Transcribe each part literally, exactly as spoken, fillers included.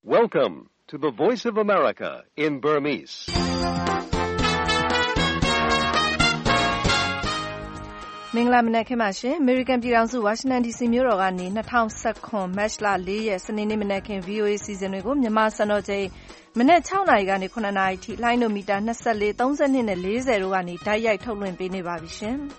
Welcome to the Voice of America in Burmese. မင်္ဂလာမနက်ခင်းပါရှင်။ American ပြည်ထောင်စု Washington ဒီ စီ မြို့တော်ကနေ၂၀၁၇ မတ်လ၄ရက်စနေနေ့မနက်ခင်း ဗွီအိုအေ စီစဉ်တွေကိုမြန်မာစံတော်ချိန်မနက်၆နာရီကနေ၇နာရီထိလိုင်းဒိုမီတာ၂၄၊၃၂နဲ့၄၀တို့ကနေတိုက်ရိုက်ထုတ်လွှင့်ပေးနေပါပြီရှင်။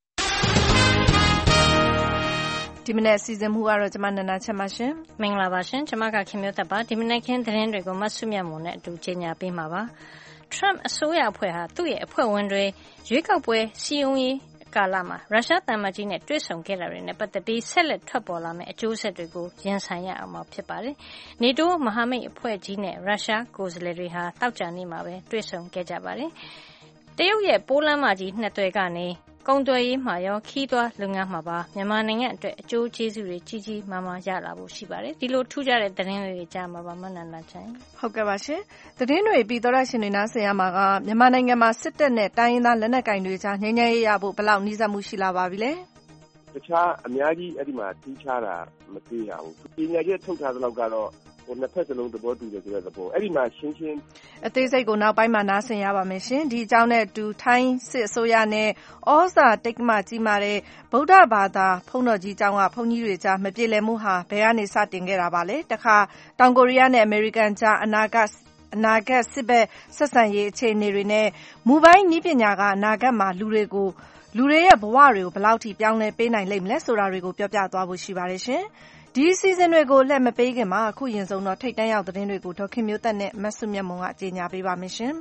ဒီမနက်စီစဉ်မှုကတော့ကျမနန္ဒာချမ်းပါရှင်။မင်္ဂလာပါရှင်။ကျမကခင်မျိုးသက်ပါ။ဒီမနက်ခင်းသတင်းတွေကိုမဆုမြတ်မွန်နဲ့အတူကြေညာပေးမှာပါ။ Trump အစိုးရအဖွဲ့ဟာသူ့ရဲ့အဖွဲ့ဝင်တွေရွေးကောက်ပွဲစည်းရုံးရေးကာလမှာရုရှားသံအမတ်ကြီးနဲ့တွေ့ဆုံခဲ့တာတွေနဲ့ပတ်သက်ပြီးဆက်လက်ထွက်ပေါ်လာမယ့်အကျိုးဆက်တွေကိုရင်ဆိုင်ရအောင်မှာဖြစ်ပါတယ်။ NATO မဟာမိတ်အဖွဲ့ကြီးနဲ့ရုရှားကိုယ်စားလှယ်တွေဟာသောကြာနေ့မှာပဲတွေ့ဆုံခဲ့ကြပါတယ်။တရုတ်ရဲ့ပိုးလမ်းမကြီးနှစ်သွယ်ကနေကုန်သွယ်ရေးမှာရောခီးသွွားလုပ်ငန်းမှာပါမြန်မာနိုင်ငံအတွက်အကျိုးကျေးဇူးတွေကြီးကြီးမားမားရလာဖို့ရှိပါတယ်။ဒီလိုထူးခြားတဲ့သတင်းလေးတွေကြားမှာပါမနန္ဒာချမ်း။ဟုတ်ကဲ့ပါရှင်။သတင်းတွေပြီးသောရရှင်တွေနားဆင်ရမှာကမြန်မာနိုင်ငံမှာစစ်တပ်နဲ့တိုင်းရင်းသားလက်နက်ကိုင်တွေကြားငြိမ်းချမ်းရေးရဖို့ဘယ်လောက်နှီးစပ်မှုရှိလာပါပြီလဲ။တခြားအများကြီးအဲ့ဒီမှာထူးခြားတာမတွေ့ရဘူး။ပညာရေးထုတ်ထားတဲ့လောက်ကတော့ဟိုနှစ်ဖက်စလုံးသဘောတူတယ်ဆိုတဲ့သဘောအဲ့ဒီမှာရှင်းရှင်းအသေးစိတ်ကိုနောက်ပိုင်းမှာနားဆင်ရပါမယ်ရှင်ဒီအကြောင်းနဲ့အတူထိုင်းစစ်အစိုးရနဲ့ဩဇာတိတ်ကမကြီးမာတဲ့ဗုဒ္ဓဘာသာဘုန်းတော်ကြီးကျောင်းကဘုန်းကြီးတွေကြားမပြေလည်မှုဟာဘယ်ကနေစတင်ခဲ့တာပါလဲတခါတောင်ကိုရီးယားနဲ့အမေရိကန်ကြားအနာဂတ်အနာဂတ်စစ်ဘက်ဆက်ဆံရေးအခြေအနေတွေနဲ့မူပိုင်းနည်းပညာကအနာဂတ်မှာလူတွေကိုလူတွေရဲ့ဘဝတွေကိုဘယ်လောက်ထိပြောင်းလဲပေးနိုင်လိမ့်မလဲဆိုတာတွေကိုပြောပြသွားဖို့ရှိပါတယ်ရှင်ဒီစီဇန်တွေကိုလှည့်မပေးခင်မှာအခုရင်ဆုံးတော့ထိတ်တန့်ရောက်သတင်းတွေကိုဒေါခင်မျိုးသက်နဲ့မဆုမြတ်မွန်ကကြေညာပေးပါမယ်ရှင်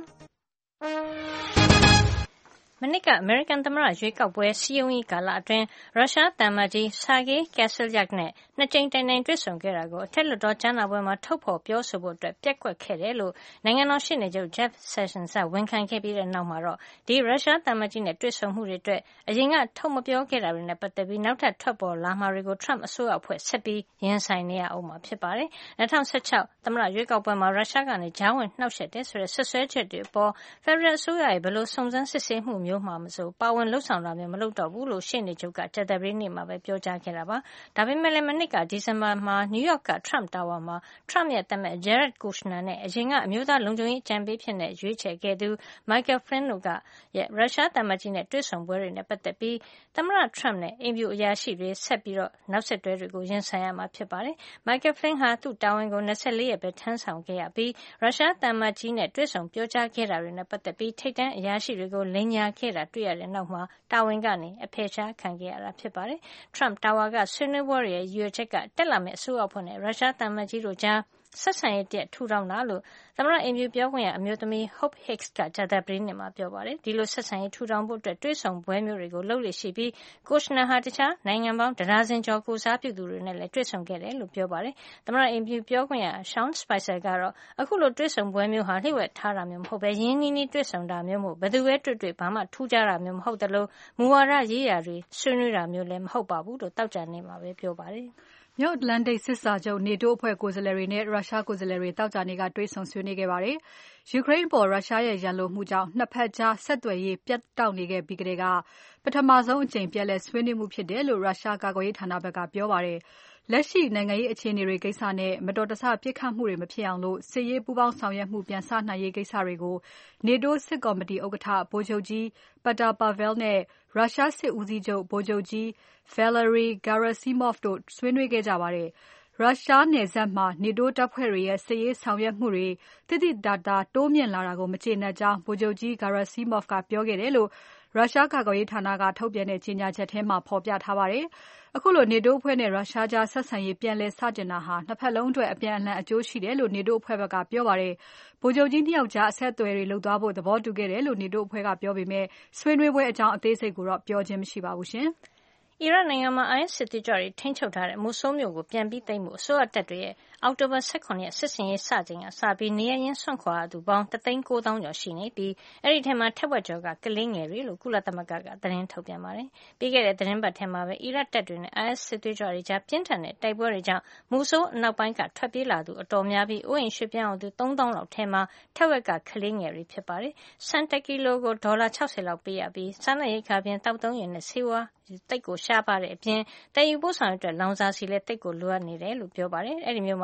မနစ်ကအမေရိကန်သမ္မတရွေးကောက်ပွဲစည်းရုံးရေးကာလအတွင်းရုရှားသံအမတ်ကြီး Sergei Kyselyuk နဲ့နှစ်ကြိမ်တိုင်တိုင်တွေ့ဆုံခဲ့တာကိုအထက်လွှတ်တော်ကြားနာပွဲမှာထုတ်ဖေါ်ပြောဆိုဖို့အတွက်ပျက်ကွက်ခဲ့တယ်လို့နိုင်ငံတော်ရှေ့နေချုပ် Jeff Sessions ကဝန်ခံခဲ့ပြီးတဲ့နောက်မှာတော့ဒီရုရှားသံအမတ်ကြီးနဲ့တွေ့ဆုံမှုတွေအတွက်အရင်ကထုတ်မပြောခဲ့တာတွေနဲ့ပတ်သက်ပြီးနောက်ထပ်ထွက်ပေါ်လာမှာတွေကို Trump အစိုးရအဖွဲ့ဆက်ပြီးရင်ဆိုင်နေရအောင်မှာဖြစ်ပါတယ်။၂၀၁၆သမ္မတရွေးကောက်ပွဲမှာရုရှားကနေကြားဝင်နှောက်ယှက်တယ်ဆိုတဲ့ဆွဆွဲချက်တွေအပေါ်ဖက်ဒရယ်အစိုးရရဲ့ဘယ်လိုစုံစမ်းစစ်ဆေးမှုမျိုးမှမဆိုပါဝင်လှုပ်ဆောင်တာမျိုးမလုပ်တော့ဘူးလို့ရှေ့နေချုပ်ကကြာသပတေးနေ့မှာပဲပြောကြားခဲ့တာပါ။ဒါပေမဲ့လည်းမနှစ်ကဒီဇင်ဘာမှာနယူးယောက်က Trump Tower မှာ Trump ရဲ့သမက် Jared Kushner နဲ့အရင်ကအမျိုးသားလုံခြုံရေးအကြံပေးဖြစ်တဲ့ရွေးချယ်ခဲ့သူ Michael Flynn တို့ကရဲ့ရုရှားသံအမတ်ကြီးနဲ့တွေ့ဆုံပွဲတွေနဲ့ပတ်သက်ပြီးသမ္မတ Trump နဲ့အိမ်ဖြူအရာရှိတွေဆက်ပြီးတော့နောက်ဆက်တွဲတွေကိုရင်ဆိုင်ရမှာဖြစ်ပါတယ်။ Michael Flynn ဟာသူ့တာဝန်ကို၂၄ရက်ပဲထမ်းဆောင်ခဲ့ရပြီးရုရှားသံအမတ်ကြီးနဲ့တွေ့ဆုံပြောကြားခဲ့တာတွေနဲ့ပတ်သက်ပြီးထိပ်တန်းအရာရှိတွေကိုလိမ်ညာခဲ့တာတွေ့ရတဲ့နောက်မှာတာဝန်ကနေအဖယ်ရှားခံခဲ့ရတာဖြစ်ပါတယ်။ Trump Tower ကဆွေးနွေးပွဲတွေရဲ့ရည်ရွယ်ချက်ကတက်လာမယ့်အစိုးရအဖွဲ့နဲ့ရုရှားသံအမတ်ကြီးတို့ကြားဆက်ဆံရေးတရပ်ထူထောင်တာလို့သမ္မတအိမ်ဖြူပြောခွင့်ရအမျိုးသမီး Hope Hicks ကကြာသပတေးနေ့မှာပြောပါတယ်။ဒီလိုဆက်ဆံရေးထူထောင်ဖို့အတွက်တွေ့ဆုံပွဲမျိုးတွေကိုလုပ်လေ့ရှိပြီး Kushner ဟာတခြားနိုင်ငံပေါင်းတဒါဇင်ကျော်ကိုစားပြုသူတွေနဲ့လည်းတွေ့ဆုံခဲ့တယ်လို့ပြောပါတယ်။သမ္မတအိမ်ဖြူပြောခွင့်ရ Sean Spicer ကတော့အခုလိုတွေ့ဆုံပွဲမျိုးဟာလျှို့ဝှက်ထားတာမျိုးမဟုတ်ပဲရင်းနှီးနှီးတွေ့ဆုံတာမျိုးမို့ဘယ်သူပဲတွေ့တွေ့ဘာမှထူးခြားတာမျိုးမဟုတ်သလိုမူဝါဒရေးရာတွေဆွေးနွေးတာမျိုးလည်းမဟုတ်ပါဘူးလို့သောကြာနေ့မှာပဲပြောပါတယ်။မြောက်အတ္တလန္တိတ်စစ်စာချုပ် NATO အဖွဲ့ကိုယ်စားလှယ်တွေနဲ့ရုရှားကိုယ်စားလှယ်တွေသောကြာနေ့ကတွေ့ဆုံဆွေးနွေးခဲ့ပါတယ်။ယူကရိန်းအပေါ်ရုရှားရဲ့ရန်လိုမှုကြောင့်နှစ်ဖက်ကြားဆက်သွယ်ရေးပြတ်တောက်နေခဲ့ပြီးကတည်းကပထမဆုံးအကြိမ်ပြန်လည်ဆွေးနွေးမှုဖြစ်တယ်လို့ရုရှားကာကွယ်ရေးဌာနဘက်ကပြောပါတယ်။လက်ရှိနိုင်ငံရေးအခြေအနေတွေကိစ္စနဲ့မတော်တဆပစ်ခတ်မှုတွေမဖြစ်အောင်လို့စစ်ရေးပူးပေါင်းဆောင်ရွက်မှုပြန်စနိုင်ရေးကိစ္စတွေကို NATO စစ်ကော်မတီဥက္ကဋ္ဌဗိုလ်ချုပ်ကြီး Petr Pavel နဲ့ရုရှားစစ်ဦးစီးချုပ်ဗိုလ်ချုပ်ကြီး Valery Gerasimov တို့ဆွေးနွေးခဲ့ကြပါတယ်။ရုရှားနယ်စပ်မှာ NATO တပ်ဖွဲ့တွေရဲ့စစ်ရေးဆောင်ရွက်မှုတွေသိသိသာသာတိုးမြင့်လာတာကိုမကျေနပ်ကြောင်းဗိုလ်ချုပ်ကြီး Gerasimov ကပြောခဲ့တယ်လို့ရုရှားကာကွယ်ရေးဌာနကထုတ်ပြန်တဲ့ကြေညာချက်ထဲမှာဖော်ပြထားပါတယ်။အခုလို NATO အဖွဲ့နဲ့ရုရှားကြားဆက်ဆံရေးပြန်လည်စတင်တာဟာနှစ်ဖက်လုံးအတွက်အပြန်အလှန်အကျိုးရှိတယ်လို့ NATO အဖွဲ့ဘက်ကပြောပါတယ်။ဗိုလ်ချုပ်ကြီးနှစ်ယောက်ကြားအဆက်အသွယ်တွေလုပ်သွားဖို့သဘောတူခဲ့တယ်လို့ NATO အဖွဲ့ကပြောပေမဲ့ဆွေးနွေးပွဲအကြောင်းအသေးစိတ်ကိုတော့ပြောခြင်းမရှိပါဘူးရှင်။အီရတ်နိုင်ငံမှာ အိုင်အက်စ်စစ်သွေးကြွတွေထိန်းချုပ်ထားတဲ့မိုဆူးမြို့ကိုပြန်ပြီးသိမ်းဖို့အစိုးရတပ်တွေရဲ့အောက်တိုဘာ၁၇ရက်စစ်ဆင်ရေးစချိန်ကစပြီးနေရပ်ရင်းစွန့်ခွာရသူပေါင်းတသိန်းကိုးသောင်းကျော်ရှိနေပြီးအဲဒီထဲမှာထက်ဝက်ကျော်ကကလေးငယ်တွေလို့ကုလသမဂ္ဂကသတင်းထုတ်ပြန်ပါတယ်။ပြီးခဲ့တဲ့သတင်းပတ်ထဲမှာပဲအီရတ်တပ်တွေနဲ့ အိုင်အက်စ်စစ်သွေးကြွတွေကြားပြင်းထန်တဲ့တိုက်ပွဲတွေကြောင့်မိုဆူးအနောက်ပိုင်းကထွက်ပြေးလာသူအတော်များပြီးအိုးအိမ်ရွှေ့ပြောင်းရသူသုံးသောင်းလောက်ထဲမှာထက်ဝက်ကကလေးငယ်တွေဖြစ်ပါတယ်။ဆန်တကီလိုကိုဒေါ်လာခြောက်ဆယ်လောက်ပေးရပြီးစားနပ်ရိက္ခာပြင်သောက်သုံးရေနဲ့ဆေးဝါးသိပ်ကိုရှားပါတဲ့အပြင်တည်ယူပို့ဆောင်ရေးအတွက်လောင်စာဆီလည်းသိပ်ကိုလိုအပ်နေတယ်လို့ပြောပါတယ်။အဲဒီမျိုးမှာ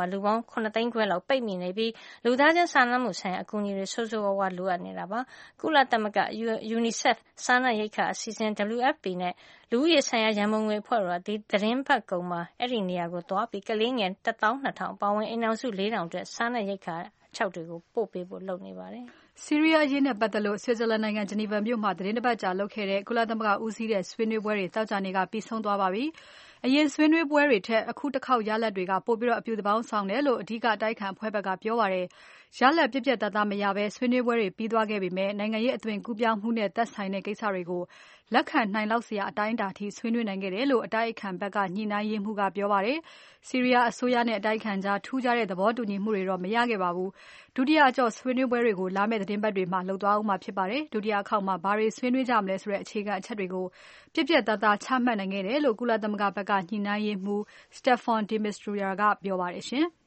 လူပေါင်းခုနှစ်သိန်းခွဲလောက်ပိတ်မိနေပြီးလူသားချင်းစာနာမှုဆိုင်ရာအကူအညီတွေဆိုးဆိုးဝါးဝါးလိုအပ်နေတာပါကုလသမဂ္ဂ UNICEF စားနပ်ရိက္ခာအစီအစဉ် W F P နဲ့လူဦးရေဆိုင်ရာရန်ပုံငွေအဖွဲ့တို့ဒီသတင်းပတ်ကုံမှာအဲ့ဒီနေရာကိုသွားပြီးကလေးငယ်တစ်သောင်းနှစ်ထောင်ပါဝင်အိမ်အောင်စုလေးထောင်အတွက်စားနပ်ရိက္ခာ၆တွေကိုပို့ပေးဖို့လုပ်နေပါတယ်ဆီးရီးယားအရေးနဲ့ပတ်သက်လို့ Switzerland နိုင်ငံ Geneva မြို့မှာသတင်းတစ်ပတ်ကြာလုပ်ခဲ့တဲ့ကုလသမဂ္ဂဦးစီးတဲ့ဆွေးနွေးပွဲတွေသောကြာနေ့ကပြီးဆုံးသွားပါပြီ။အရင်ဆွေးနွေးပွဲတွေထက်အခုတစ်ခေါက်ရလဒ်တွေကပိုပြီးတော့အပြုသဘောင်းဆောင်တယ်လို့အဓိကအတိုက်ခံအဖွဲ့ဘက်ကပြောပါတယ်။ရလဒ်ပြည့်ပြည့်သားသားမရဘဲဆွေးနွေးပွဲတွေပြီးသွားခဲ့ပေမဲ့နိုင်ငံရေးအသွင်ကူးပြောင်းမှုနဲ့သက်ဆိုင်တဲ့ကိစ္စတွေကိုလက်ခံနိုင်လောက်စရာအတိုင်းအတာထိဆွေးနွေးနိုင်ခဲ့တယ်လို့အတိုက်အခံဘက်ကညှိနှိုင်းရေးမှူးကပြောပါတယ်။ဆီးရီးယားအစိုးရနဲ့အတိုက်အခံကြားထူးခြားတဲ့သဘောတူညီမှုတွေတော့မရခဲ့ပါဘူး။ဒုတိယအကြော့ဆွေးနွေးပွဲတွေကိုလာမယ့်သတင်းပတ်တွေမှာလုပ်သွားအောင်မှာဖြစ်ပါတယ်။ဒုတိယအခေါက်မှာဘာတွေဆွေးနွေးကြမလဲဆိုတဲ့အခြေခံအချက်တွေကိုပြည့်ပြည့်သားသားချမှတ်နိုင်ခဲ့တယ်လို့ကုလသမဂ္ဂဘက်ကညှိနှိုင်းရေးမှူး Staffan de Mistura ကပြောပါတယ်ရှင်။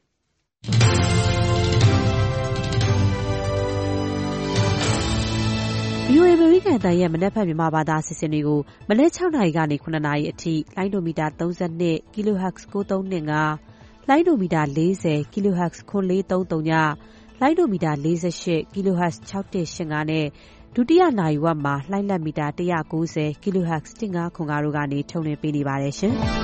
ဗီအိုအေ American အသံရဲ့မနက်ဖြန်မြန်မာဘာသာအစီအစဉ်တွေကိုမနက်၆နာရီကနေ၇နာရီအထိလိုင်းဒိုမီတာ၃၂ kilohertz ၉၃၂၅လိုင်းဒိုမီတာ၄၀ kilohertz ၉၄၃၃ညလိုင်းဒိုမီတာ၄၈ kilohertz ၆၁၈၅နဲ့ဒုတိယနာရီဝက်မှာလိုင်းလက်မီတာ၁၉၀ kilohertz ၁၅ခွန်၅တို့ကနေထုတ်လွှင့်ပေးနေပါတယ်ရှင်။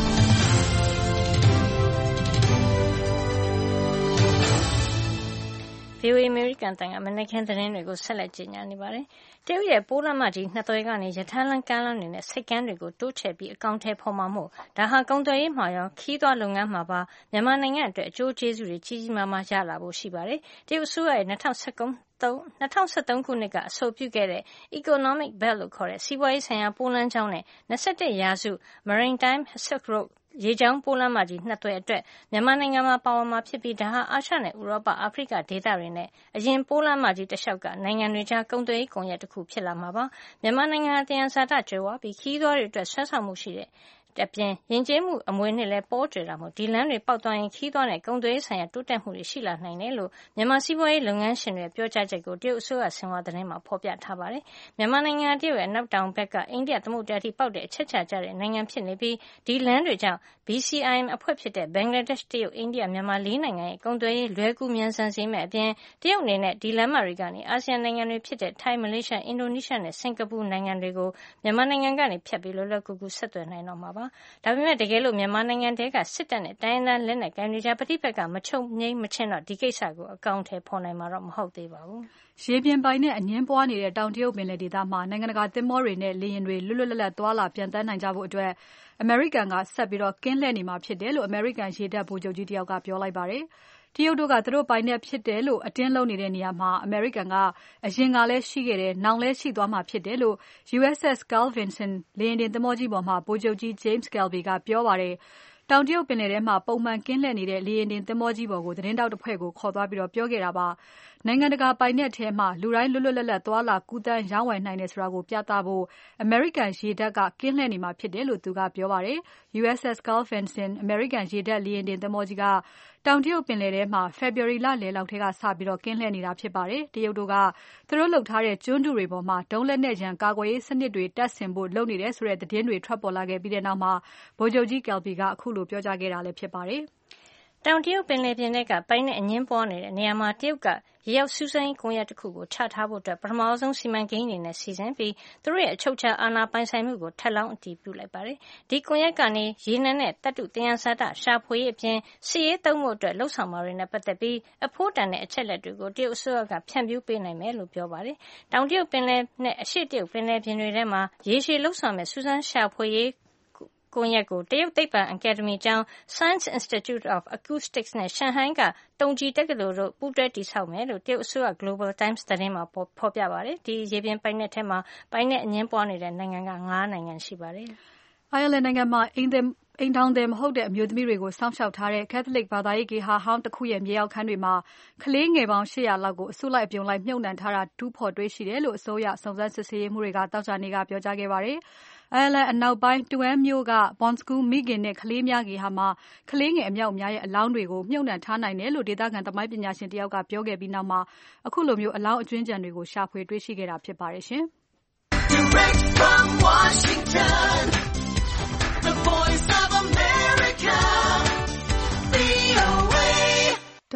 ဗီအိုအေ American တန်ကမနက်ခင်းသတင်းတွေကိုဆက်လက်ကြေညာနေပါတယ်။တရုတ်ရဲ့ပိုးလမ်းမကြီးနှစ်သွယ်ကနေရထားလမ်းကမ်းလမ်းတွေနဲ့စိတ်ကမ်းတွေကိုတိုးချဲ့ပြီးအကောင့်ထဲပေါ်မှာမို့ဒါဟာကုန်သွယ်ရေးမှာရောခီးသွွားလုပ်ငန်းမှာပါမြန်မာနိုင်ငံအတွက်အကျိုးကျေးဇူးတွေကြီးကြီးမားမားရလာဖို့ရှိပါတယ်။တရုတ်အစိုးရရဲ့၂၀၁၃ ၂၀၁၃ခုနှစ်ကအဆိုပြုခဲ့တဲ့ Economic Belt လို့ခေါ်တဲ့စီးပွားရေးဆိုင်ရာပိုးလမ်းကြောင်းနဲ့၂၁ရာစု Maritime Silk Roadရေကြောင်းပိုးလမ်းမကြီးနှစ်သွယ်အတွက်မြန်မာနိုင်ငံမှာပါဝင်မှာဖြစ်ပြီးဒါဟာအာရှနဲ့ဥရောပအာဖရိကဒေသတွေနဲ့အရင်ပိုးလမ်းမကြီးတစ်လျှောက်ကနိုင်ငံတွေကြားကုန်သွယ်ရေးကွန်ရက်တစ်ခုဖြစ်လာမှာပါမြန်မာနိုင်ငံအသင်းအစားတကြွယ်ဝပြီးခီးသွွားတွေအတွက်ဆွဲဆောင်မှုရှိတဲ့အပြင်ယဉ်ကျေးမှုအမွေနှစ်လည်းပေါ်ကျွယ်တာမို့ဒီလမ်းတွေပေါက်သွားရင်ခီးသွွားနဲ့ကုန်သွယ်ရေးဆိုင်ရာတိုးတက်မှုတွေရှိလာနိုင်တယ်လို့မြန်မာစီးပွားရေးလုပ်ငန်းရှင်တွေပြောကြားချက်ကိုတရုတ်အစိုးရဆင်ဟွာသတင်းမှာဖော်ပြထားပါတယ်မြန်မာနိုင်ငံတရုတ်ရဲ့နောက်တောင်ဘက်ကအိန္ဒိယသမုဒ္ဒရာထိပေါက်တဲ့အချက်ချကြတဲ့နိုင်ငံဖြစ်နေပြီးဒီလမ်းတွေကြောင့် B C I M အဖွဲ့ဖြစ်တဲ့ဘင်္ဂလားဒေ့ရှ်တရုတ်အိန္ဒိယမြန်မာလေးနိုင်ငံရဲ့ကုန်သွယ်ရေးလွယ်ကူမြန်ဆန်စေမယ့်အပြင်တရုတ်အနေနဲ့ဒီလမ်းမတွေကနေအာဆီယံနိုင်ငံတွေဖြစ်တဲ့ထိုင်းမလေးရှားအင်ဒိုနီးရှားနဲ့စင်ကာပူနိုင်ငံတွေကိုမြန်မာနိုင်ငံကနေဖြတ်ပြီးလွယ်လွယ်ကူကူဆက်သွယ်နိုင်တော့မှာပါဒါပေမဲ့တကယ်လို့မြန်မာနိုင်ငံတဲကစစ်တပ်နဲ့တိုင်းရင်းသားလက်နက်ကိုင်တွေကြားပဋိပက္ခမချုပ်ငြိမ်းမချင်းတော့ဒီကိစ္စကိုအကောင့်ထဲပေါ်နိုင်မှာတော့မဟုတ်သေးပါဘူးရေပြင်ပိုင်နဲ့အငင်းပွားနေတဲ့တောင်တရုတ်ပင်လယ်ဒေသမှာနိုင်ငံတကာသင်္ဘောတွေနဲ့လေယာဉ်တွေလွတ်လွတ်လပ်လပ်သွားလာပြန်တန်းနိုင်ကြဖို့အတွက်အမေရိကန်ကဆက်ပြီးတော့ကင်းလှည့်နေမှာဖြစ်တယ်လို့အမေရိကန်ရေတပ်ဗိုလ်ချုပ်ကြီးတယောက်ကပြောလိုက်ပါတယ်။တရုတ်တို့ကသူတို့ပိုင်နဲ့ဖြစ်တယ်လို့အတင်းလုံးနေတဲ့နေရာမှာအမေရိကန်ကအရင်ကလည်းရှိခဲ့တယ်၊နောင်လည်းရှိသွားမှာဖြစ်တယ်လို့ U S S Carl Vinson လေယာဉ်တင်သင်္ဘောကြီးပေါ်မှာဗိုလ်ချုပ်ကြီး James Kelvey ကပြောပါတယ်။တောင်တရုတ်ပင်လယ်ထဲမှာပုံမှန်ကင်းလှည့်နေတဲ့လေယာဉ်တင်သင်္ဘောကြီးပေါ်ကိုသတင်းတောက်တစ်ဖွဲ့ကိုခေါ်သွားပြီးတော့ပြောခဲ့တာပါ။နိုင်ငံတကာပိုင်နက်ထဲမှာလူတိုင်းလွတ်လွတ်လပ်လပ်သွားလာကူးသန်းရောင်းဝယ်နိုင်တယ်ဆိုတာကိုပြသဖို့အမေရိကန်ရေတပ်ကကင်းလှည့်နေမှာဖြစ်တယ်လို့သူကပြောပါတယ်။ U S S Carl Vinson အမေရိကန်ရေတပ်လေယာဉ်တင်သင်္ဘောကြီးကတောင်တရုတ်ပင်လယ်ထဲမှာ February လလယ်လောက်ထဲကစပြီးတော့ကင်းလှည့်နေတာဖြစ်ပါတယ်။တရုတ်တို့ကသူတို့လုပ်ထားတဲ့ကျွန်းတုတွေပေါ်မှာဒုံးလက်နက်ရန်ကာကွယ်ရေးစနစ်တွေတပ်ဆင်ဖို့လုပ်နေတယ်ဆိုတဲ့သတင်းတွေထွက်ပေါ်လာခဲ့ပြီးတဲ့နောက်မှာဗိုလ်ချုပ်ကြီး Kelvey ကအခုလိုပြောကြားခဲ့တာလည်းဖြစ်ပါတယ်။တောင်တရုတ်ပင်လယ်ပြင်ထဲကပိုင်နဲ့အငင်းပွားနေတဲ့နေရာမှာတရုတ်ကရေရောက်စူးစမ်းရေးကွန်ရက်တစ်ခုကိုချထားဖို့အတွက်ပထမဆုံးစီမံကိန်းတွေနဲ့စီစဉ်ပြီးသူတို့ရဲ့အချုပ်ချာအာဏာပိုင်ဆိုင်မှုကိုထပ်လောင်းအတည်ပြုလိုက်ပါတယ်။ဒီကွန်ရက်ကနေရေနံနဲ့တပ်တုသယံဇာတရှာဖွေရေးအပြင်စစ်ရေးသုံးဖို့အတွက်လှုပ်ဆောင်မှာတွေနဲ့ပတ်သက်ပြီးအဖို့တန်တဲ့အချက်လက်တွေကိုတရုတ်အစိုးရကဖြန့်ဖြူးပေးနိုင်မယ်လို့ပြောပါတယ်။တောင်တရုတ်ပင်လယ်နဲ့အရှေ့တရုတ်ပင်လယ်ပြင်တွေထဲမှာရေရှည်လှုပ်ဆောင်မဲ့စူးစမ်းရှာဖွေရေးကွန်ရက်ကိုတရုတ်သိပ္ပံအကယ်ဒမီကျောင်း Science Institute of Acoustics နဲ့ရှန်ဟိုင်းကတုံကြည်တက္ကသိုလ်တို့ပူးတွဲတည်ဆောက်မယ်လို့တရုတ်အစိုးရ Global Times သတင်းမှာဖော်ပြပါတယ်။ဒီရေပြင်ပိုင်နက်ထဲမှာပိုင်နက်အငင်းပွားနေတဲ့နိုင်ငံကငါးနိုင်ငံရှိပါတယ်။ Ireland နိုင်ငံမှာအိမ်သည်အိမ်ထောင်သည်မဟုတ်တဲ့အမျိုးသမီးတွေကိုစောင့်ရှောက်ထားတဲ့ Catholic ဘာသာရေးဂေဟာဟောင်းတစ်ခုရဲ့မြေအောက်ခန်းတွေမှာကလေးငယ်ပေါင်း၈၀၀လောက်ကိုအစုလိုက်အပြုံလိုက်မြုပ်နှံထားတာတူးဖော်တွေ့ရှိတယ်လို့အစိုးရစုံစမ်းစစ်ဆေးရေးမှူးတွေကတောက်ကြနေကပြောကြားခဲ့ပါတယ်။ Ireland အနောက်ပိုင်း Tuam မြို့က Bon School မိခင်နဲ့ကလေးများဂေဟာမှာကလေးငယ်အမြောက်အများရဲ့အလောင်းတွေကိုမြုပ်နှံထားနိုင်တယ်လို့ဒေသခံသမိုင်းပညာရှင်တယောက်ကပြောခဲ့ပြီးနောက်မှာအခုလိုမျိုးအလောင်းအကျွင်းကြံတွေကိုရှာဖွေတွေ့ရှိခဲ့တာဖြစ်ပါတယ်ရှင်။ Direct from Washington, the voice of America, V O A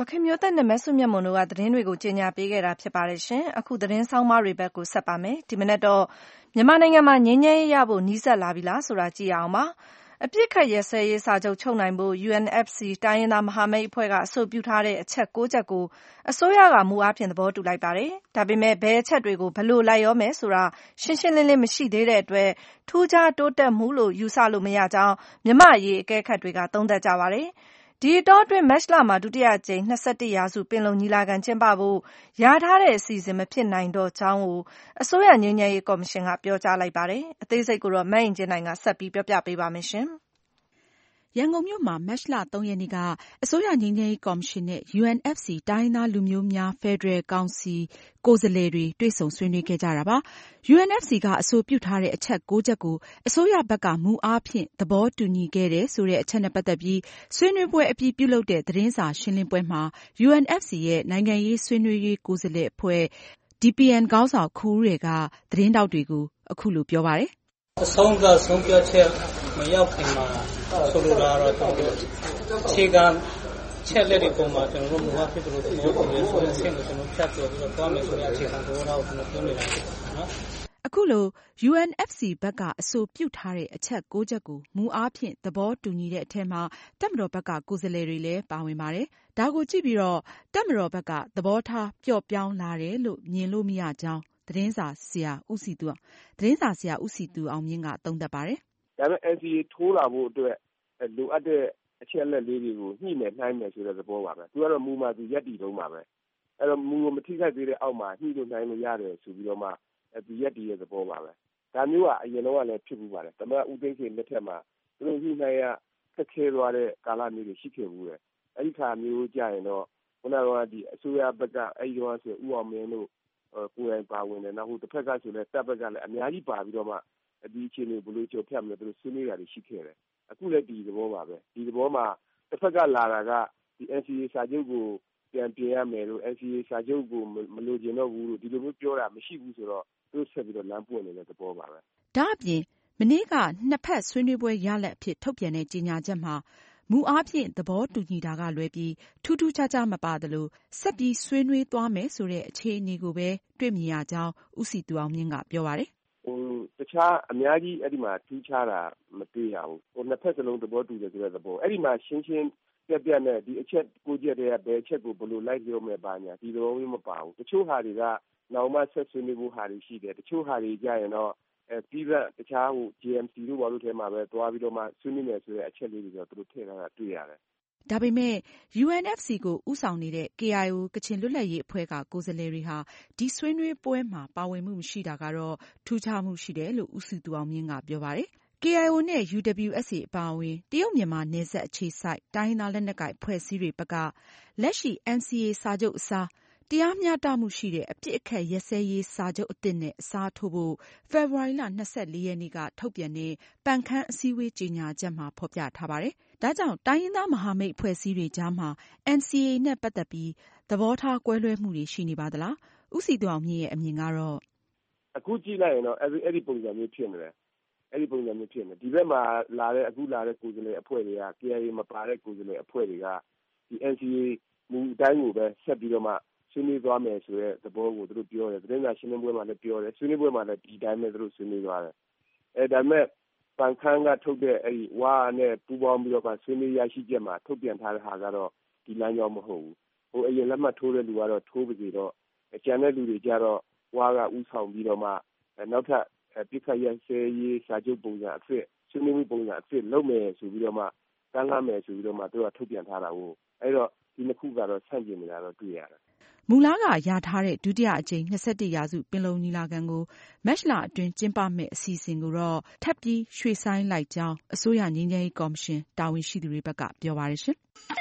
ခင်မျိုးသက်နဲ့မဆုမြတ်မွန်တို့ကသတင်းတွေကိုကြေညာပေးခဲ့တာဖြစ်ပါတယ်ရှင်။အခုသတင်းဆောင်းပါးတွေဘက်ကိုဆက်ပါမယ်။ဒီမနက်တော့မြန်မာနိုင်ငံမှာငြိမ်းချမ်းရေးရဖို့နီးစပ်လာပြီလားဆိုတာကြည့်အောင်ပါ။အပြစ်ခတ်ရစဲရေးစာချုပ်ချုပ်နိုင်ဖို့ U N F C တိုင်းရင်းသားမဟာမိတ်အဖွဲ့ကအဆိုပြုထားတဲ့အချက်၉ချက်ကိုအစိုးရကမူအားဖြင့်သဘောတူလိုက်ပါတယ်။ဒါပေမဲ့ဘယ်အချက်တွေကိုဘယ်လိုလိုက်ရောမယ်ဆိုတာရှင်းရှင်းလင်းလင်းမရှိသေးတဲ့အတွက်ထူးခြားတိုးတက်မှုလို့ယူဆလို့မရကြောင်းမြန်မာအရေးအကဲခတ်တွေကသုံးသပ်ကြပါတယ်။ဒီအတောအတွင်းမတ်လမှာဒုတိယအကြိမ်၂၁ရာစုပင်လုံညီလာခံကျင်းပဖို့ယာထားတဲ့အစီအစဉ်မဖြစ်နိုင်တော့ကြောင်းကိုအစိုးရငြိမ်းချမ်းရေးကော်မရှင်ကပြောကြားလိုက်ပါတယ်။အသေးစိတ်ကိုတော့မအင်ကြင်းနိုင်ကဆက်ပြီးပြောပြပေးပါမယ်ရှင်။ရန်ကုန်မြို့မှာမတ်လ၃ရက်နေ့ကအစိုးရငြိမ်းချမ်းရေးကော်မရှင်နဲ့ U N F C တိုင်းရင်းသားလူမျိုးများဖက်ဒရယ်ကောင်စီကိုယ်စားလှယ်တွေတွေ့ဆုံဆွေးနွေးခဲ့ကြတာပါ။ U N F C ကအဆိုပြုထားတဲ့အချက်၉ချက်ကိုအစိုးရဘက်ကမူအားဖြင့်သဘောတူညီခဲ့တယ်ဆိုတဲ့အချက်နဲ့ပတ်သက်ပြီးဆွေးနွေးပွဲအပြီးပြုလုပ်တဲ့သတင်းစာရှင်းလင်းပွဲမှာ U N F C ရဲ့နိုင်ငံရေးဆွေးနွေးရေးကိုယ်စားလှယ်အဖွဲ့ D P N ခေါင်းဆောင်ခူးရယ်ကသတင်းထောက်တွေကိုအခုလိုပြောပါတယ်။အဆုံးသတ်ဆုံးဖြတ်ချက်မရောက်ခင်မှာဆိုလိုတာတော့အခြေခံချက်လက်တွေပုံမှာကျွန်တော်တို့မူဝါဖြစ်လို့သဘောတူရဲဆိုတဲ့အဆင့်ကိုကျွန်တော်ဖြတ်ပြောပြီးတော့သွားမယ်ဆိုတဲ့အခြေခံသဘောထားကိုကျွန်တော်ပြောနေတာဖြစ်ပါတယ်နော်။အခုလို U N F C ဘက်ကအဆိုပြုထားတဲ့အချက်၉ချက်ကိုမူအားဖြင့်သဘောတူညီတဲ့အထက်မှာတပ်မတော်ဘက်ကကိုယ်စားလှယ်တွေလည်းပါဝင်ပါတယ်။ဒါကိုကြည့်ပြီးတော့တပ်မတော်ဘက်ကသဘောထားပျော့ပြောင်းလာတယ်လို့မြင်လို့မရကြောင်းသတင်းစာဆရာဦးစီသူသတင်းစာဆရာဦးစီသူအောင်မြင့်ကသုံးသပ်ပါတယ်။ဒါပေမဲ့ N C A ထိုးလာဖို့အတွက်လိုအပ်တဲ့အချက်အလက်လေးတွေကိုညှိမယ်နှိုင်းမယ်ဆိုတဲ့သဘောပါပဲ။သူကတော့မူမှသူရက်တည်လုံးပါပဲ။အဲ့တော့မူကိုမထိခိုက်သေးတဲ့အောက်မှာညှိလို့နှိုင်းလို့ရတယ်ဆိုပြီးတော့မှသူရက်တည်ရဲ့သဘောပါပဲ။ဒါမျိုးကအရင်တော့လည်းဖြစ်ဘူးပါတယ်။သမ္မတဦးသိန်းစိန်လက်ထက်မှာသူတို့ညှိနှိုင်းရခက်ခဲသွားတဲ့ကာလမျိုးတွေရှိခဲ့ဘူးလေ။အဲ့ဒီခါမျိုးကြရင်တော့ခုနကဒီအစိုးရဘက်ကအဲ့ဒီတော့ဆိုဦးအောင်မင်းတို့ကိုယ်တိုင်ပါဝင်တယ်နောက်ဟိုတစ်ဖက်ကဆိုလည်းတပ်ဘက်ကလည်းအများကြီးပါပြီးတော့မှဒီအခြေအနေဘလို့ကြော်ဖြတ်မလဲသူတို့ဆွေးနွေးတာတွေရှိခဲ့တယ်အခုလည်းဒီသဘောပါပဲဒီသဘောမှာတစ်ဖက်ကလာတာကဒီ N C A စာချုပ်ကိုပြန်ပြင်ရမယ်လို့ N C A စာချုပ်ကိုမလိုချင်တော့ဘူးလို့ဒီလိုမျိုးပြောတာမရှိဘူးဆိုတော့သူဆက်ပြီးတော့လမ်းပွင့်နေတဲ့သဘောပါပဲဒါအပြင်မနေ့ကနှစ်ဖက်ဆွေးနွေးပွဲရလဒ်အဖြစ်ထုတ်ပြန်တဲ့ကြေညာချက်မှာမူအားဖြင့်သဘောတူညီတာကလွဲပြီးထူးထူးခြားခြားမပါသလိုဆက်ပြီးဆွေးနွေးသွားမယ်ဆိုတဲ့အခြေအနေကိုပဲတွေ့မြင်ရကြောင်းဦးစီသူအောင်မြင့်ကပြောပါတယ်ဟိုတခြားအများကြီးအဲ့ဒီမှာထူးခြားတာမတွေ့ရဘူးဟိုနှစ်ဖက်စလုံးသဘောတူတယ်ဆိုတဲ့သဘောအဲ့ဒီမှာရှင်းရှင်းပြပြနဲ့ဒီအချက်ကိုကြည့်တဲ့ဘယ်အချက်ကိုဘယ်လိုလိုက်ပြောမယ်ပါညာဒီသဘောမျိုးမပါဘူးတချို့ဟာတွေကနောက်မှဆက်ဆွေးနွေးဖို့ဟာတွေရှိတယ်တချို့ဟာတွေကြရင်တော့အဲပြီးတော့တခြားဟို J M C တို့ဘာလို့ထဲမှာပဲသွားပြီးတော့မှဆွေးနွေးမယ်ဆိုတဲ့အချက်လေးတွေတော့သူတို့ထည့်ထားတာတွေ့ရတယ်ဒါပေမဲ့ U N F C ကိုဦးဆောင်နေတဲ့ K I O ကချင်လွတ်လပ်ရေးအဖွဲ့ကကိုယ်စားလှယ်တွေဟာဒီဆွေးနွေးပွဲမှာပါဝင်မှုမရှိတာကတော့ထူးခြားမှုရှိတယ်လို့ဦးစီသူအောင်မြင့်ကပြောပါတယ်။ K I O နဲ့ U W S A အပါအဝင်တရုတ်မြန်မာနယ်စပ်အခြေစိုက်တိုင်းရင်းသားလက်နက်ကိုင်အဖွဲ့အစည်းတွေဘက်ကလက်ရှိ N C A စာချုပ်အစားတရားမျှတမှုရှိတဲ့အပြစ်အခတ်ရပ်စဲရေးစာချုပ်အသစ်နဲ့အစားထိုးဖို့ဖေဖော်ဝါရီလ၂၄ရက်နေ့ကထုတ်ပြန်တဲ့ပန်ခမ်းအစည်းအဝေးကြေညာချက်မှာဖော်ပြထားပါတယ်။ဒါကြောင့်တိုင်းရင်းသားမဟာမိတ်အဖွဲ့အစည်းတွေကြားမှာ N C A နဲ့ပတ်သက်ပြီးသဘောထားကွဲလွဲမှုတွေရှိနေပါသလား။ဦးစီသူအောင်မြင့်ရဲ့အမြင်ကတော့အခုကြည့်လိုက်ရင်တော့အဲ့ဒီပုံစံမျိုးဖြစ်နေတယ်။အဲ့ဒီပုံစံမျိုးဖြစ်နေဒီဘက်မှာလာတဲ့အခုလာတဲ့ကိုယ်စားလှယ်အဖွဲ့တွေက K I A မပါတဲ့ကိုယ်စားလှယ်အဖွဲ့တွေကဒီ N C A မူအတိုင်းကိုပဲဆက်ပြီးတော့မှဆွေးနွေးသွားမယ်ဆိုတဲ့သဘောကိုသူတို့ပြောတယ်သတင်းစာရှင်းလင်းပွဲမှာလည်းပြောတယ်ဆွေးနွေးပွဲမှာလည်းဒီတိုင်းပဲသူတို့ဆွေးနွေးသွားတယ်အဲဒါမဲ့ပန်ခမ်းကထုတ်တဲ့အဲဒီဝါနဲ့ပူပေါင်းပြီးတော့ဆွေးနွေးရရှိချက်မှာထုတ်ပြန်ထားတဲ့ဟာကတော့ဒီလမ်းကြောင်းမဟုတ်ဘူးဟိုအရင်လက်မှတ်ထိုးတဲ့လူကတော့ထိုးပါစေတော့ကျန်တဲ့လူတွေကြတော့ဝါကဥဆောင်ပြီးတော့မှနောက်ထပ်ပြစ်ခတ်ရစဲရေးစာချုပ်ပုံစံအဖြစ်ဆွေးနွေးမှုပုံစံအဖြစ်လုပ်မယ်ဆိုပြီးတော့မှကမ်းလှမ်းမယ်ဆိုပြီးတော့မှသူကထုတ်ပြန်ထားတာကိုအဲတော့ဒီနှစ်ခုကတော့ဆန့်ကျင်နေတာတော့တွေ့ရတယ်မူလကရထားတဲ့ဒုတိယအကြိမ်၂၁ရာစုပင်လုံညီလာခံကိုမတ်လအတွင်းကျင်းပမယ့်အစီအစဉ်ကိုတော့ထပ်ပြီးရွှေ့ဆိုင်းလိုက်ကြောင်းအစိုးရငြိမ်းချမ်းရေးကော်မရှင်တာဝန်ရှိသူတွေဘက်ကပြောပါတယ်ရှင်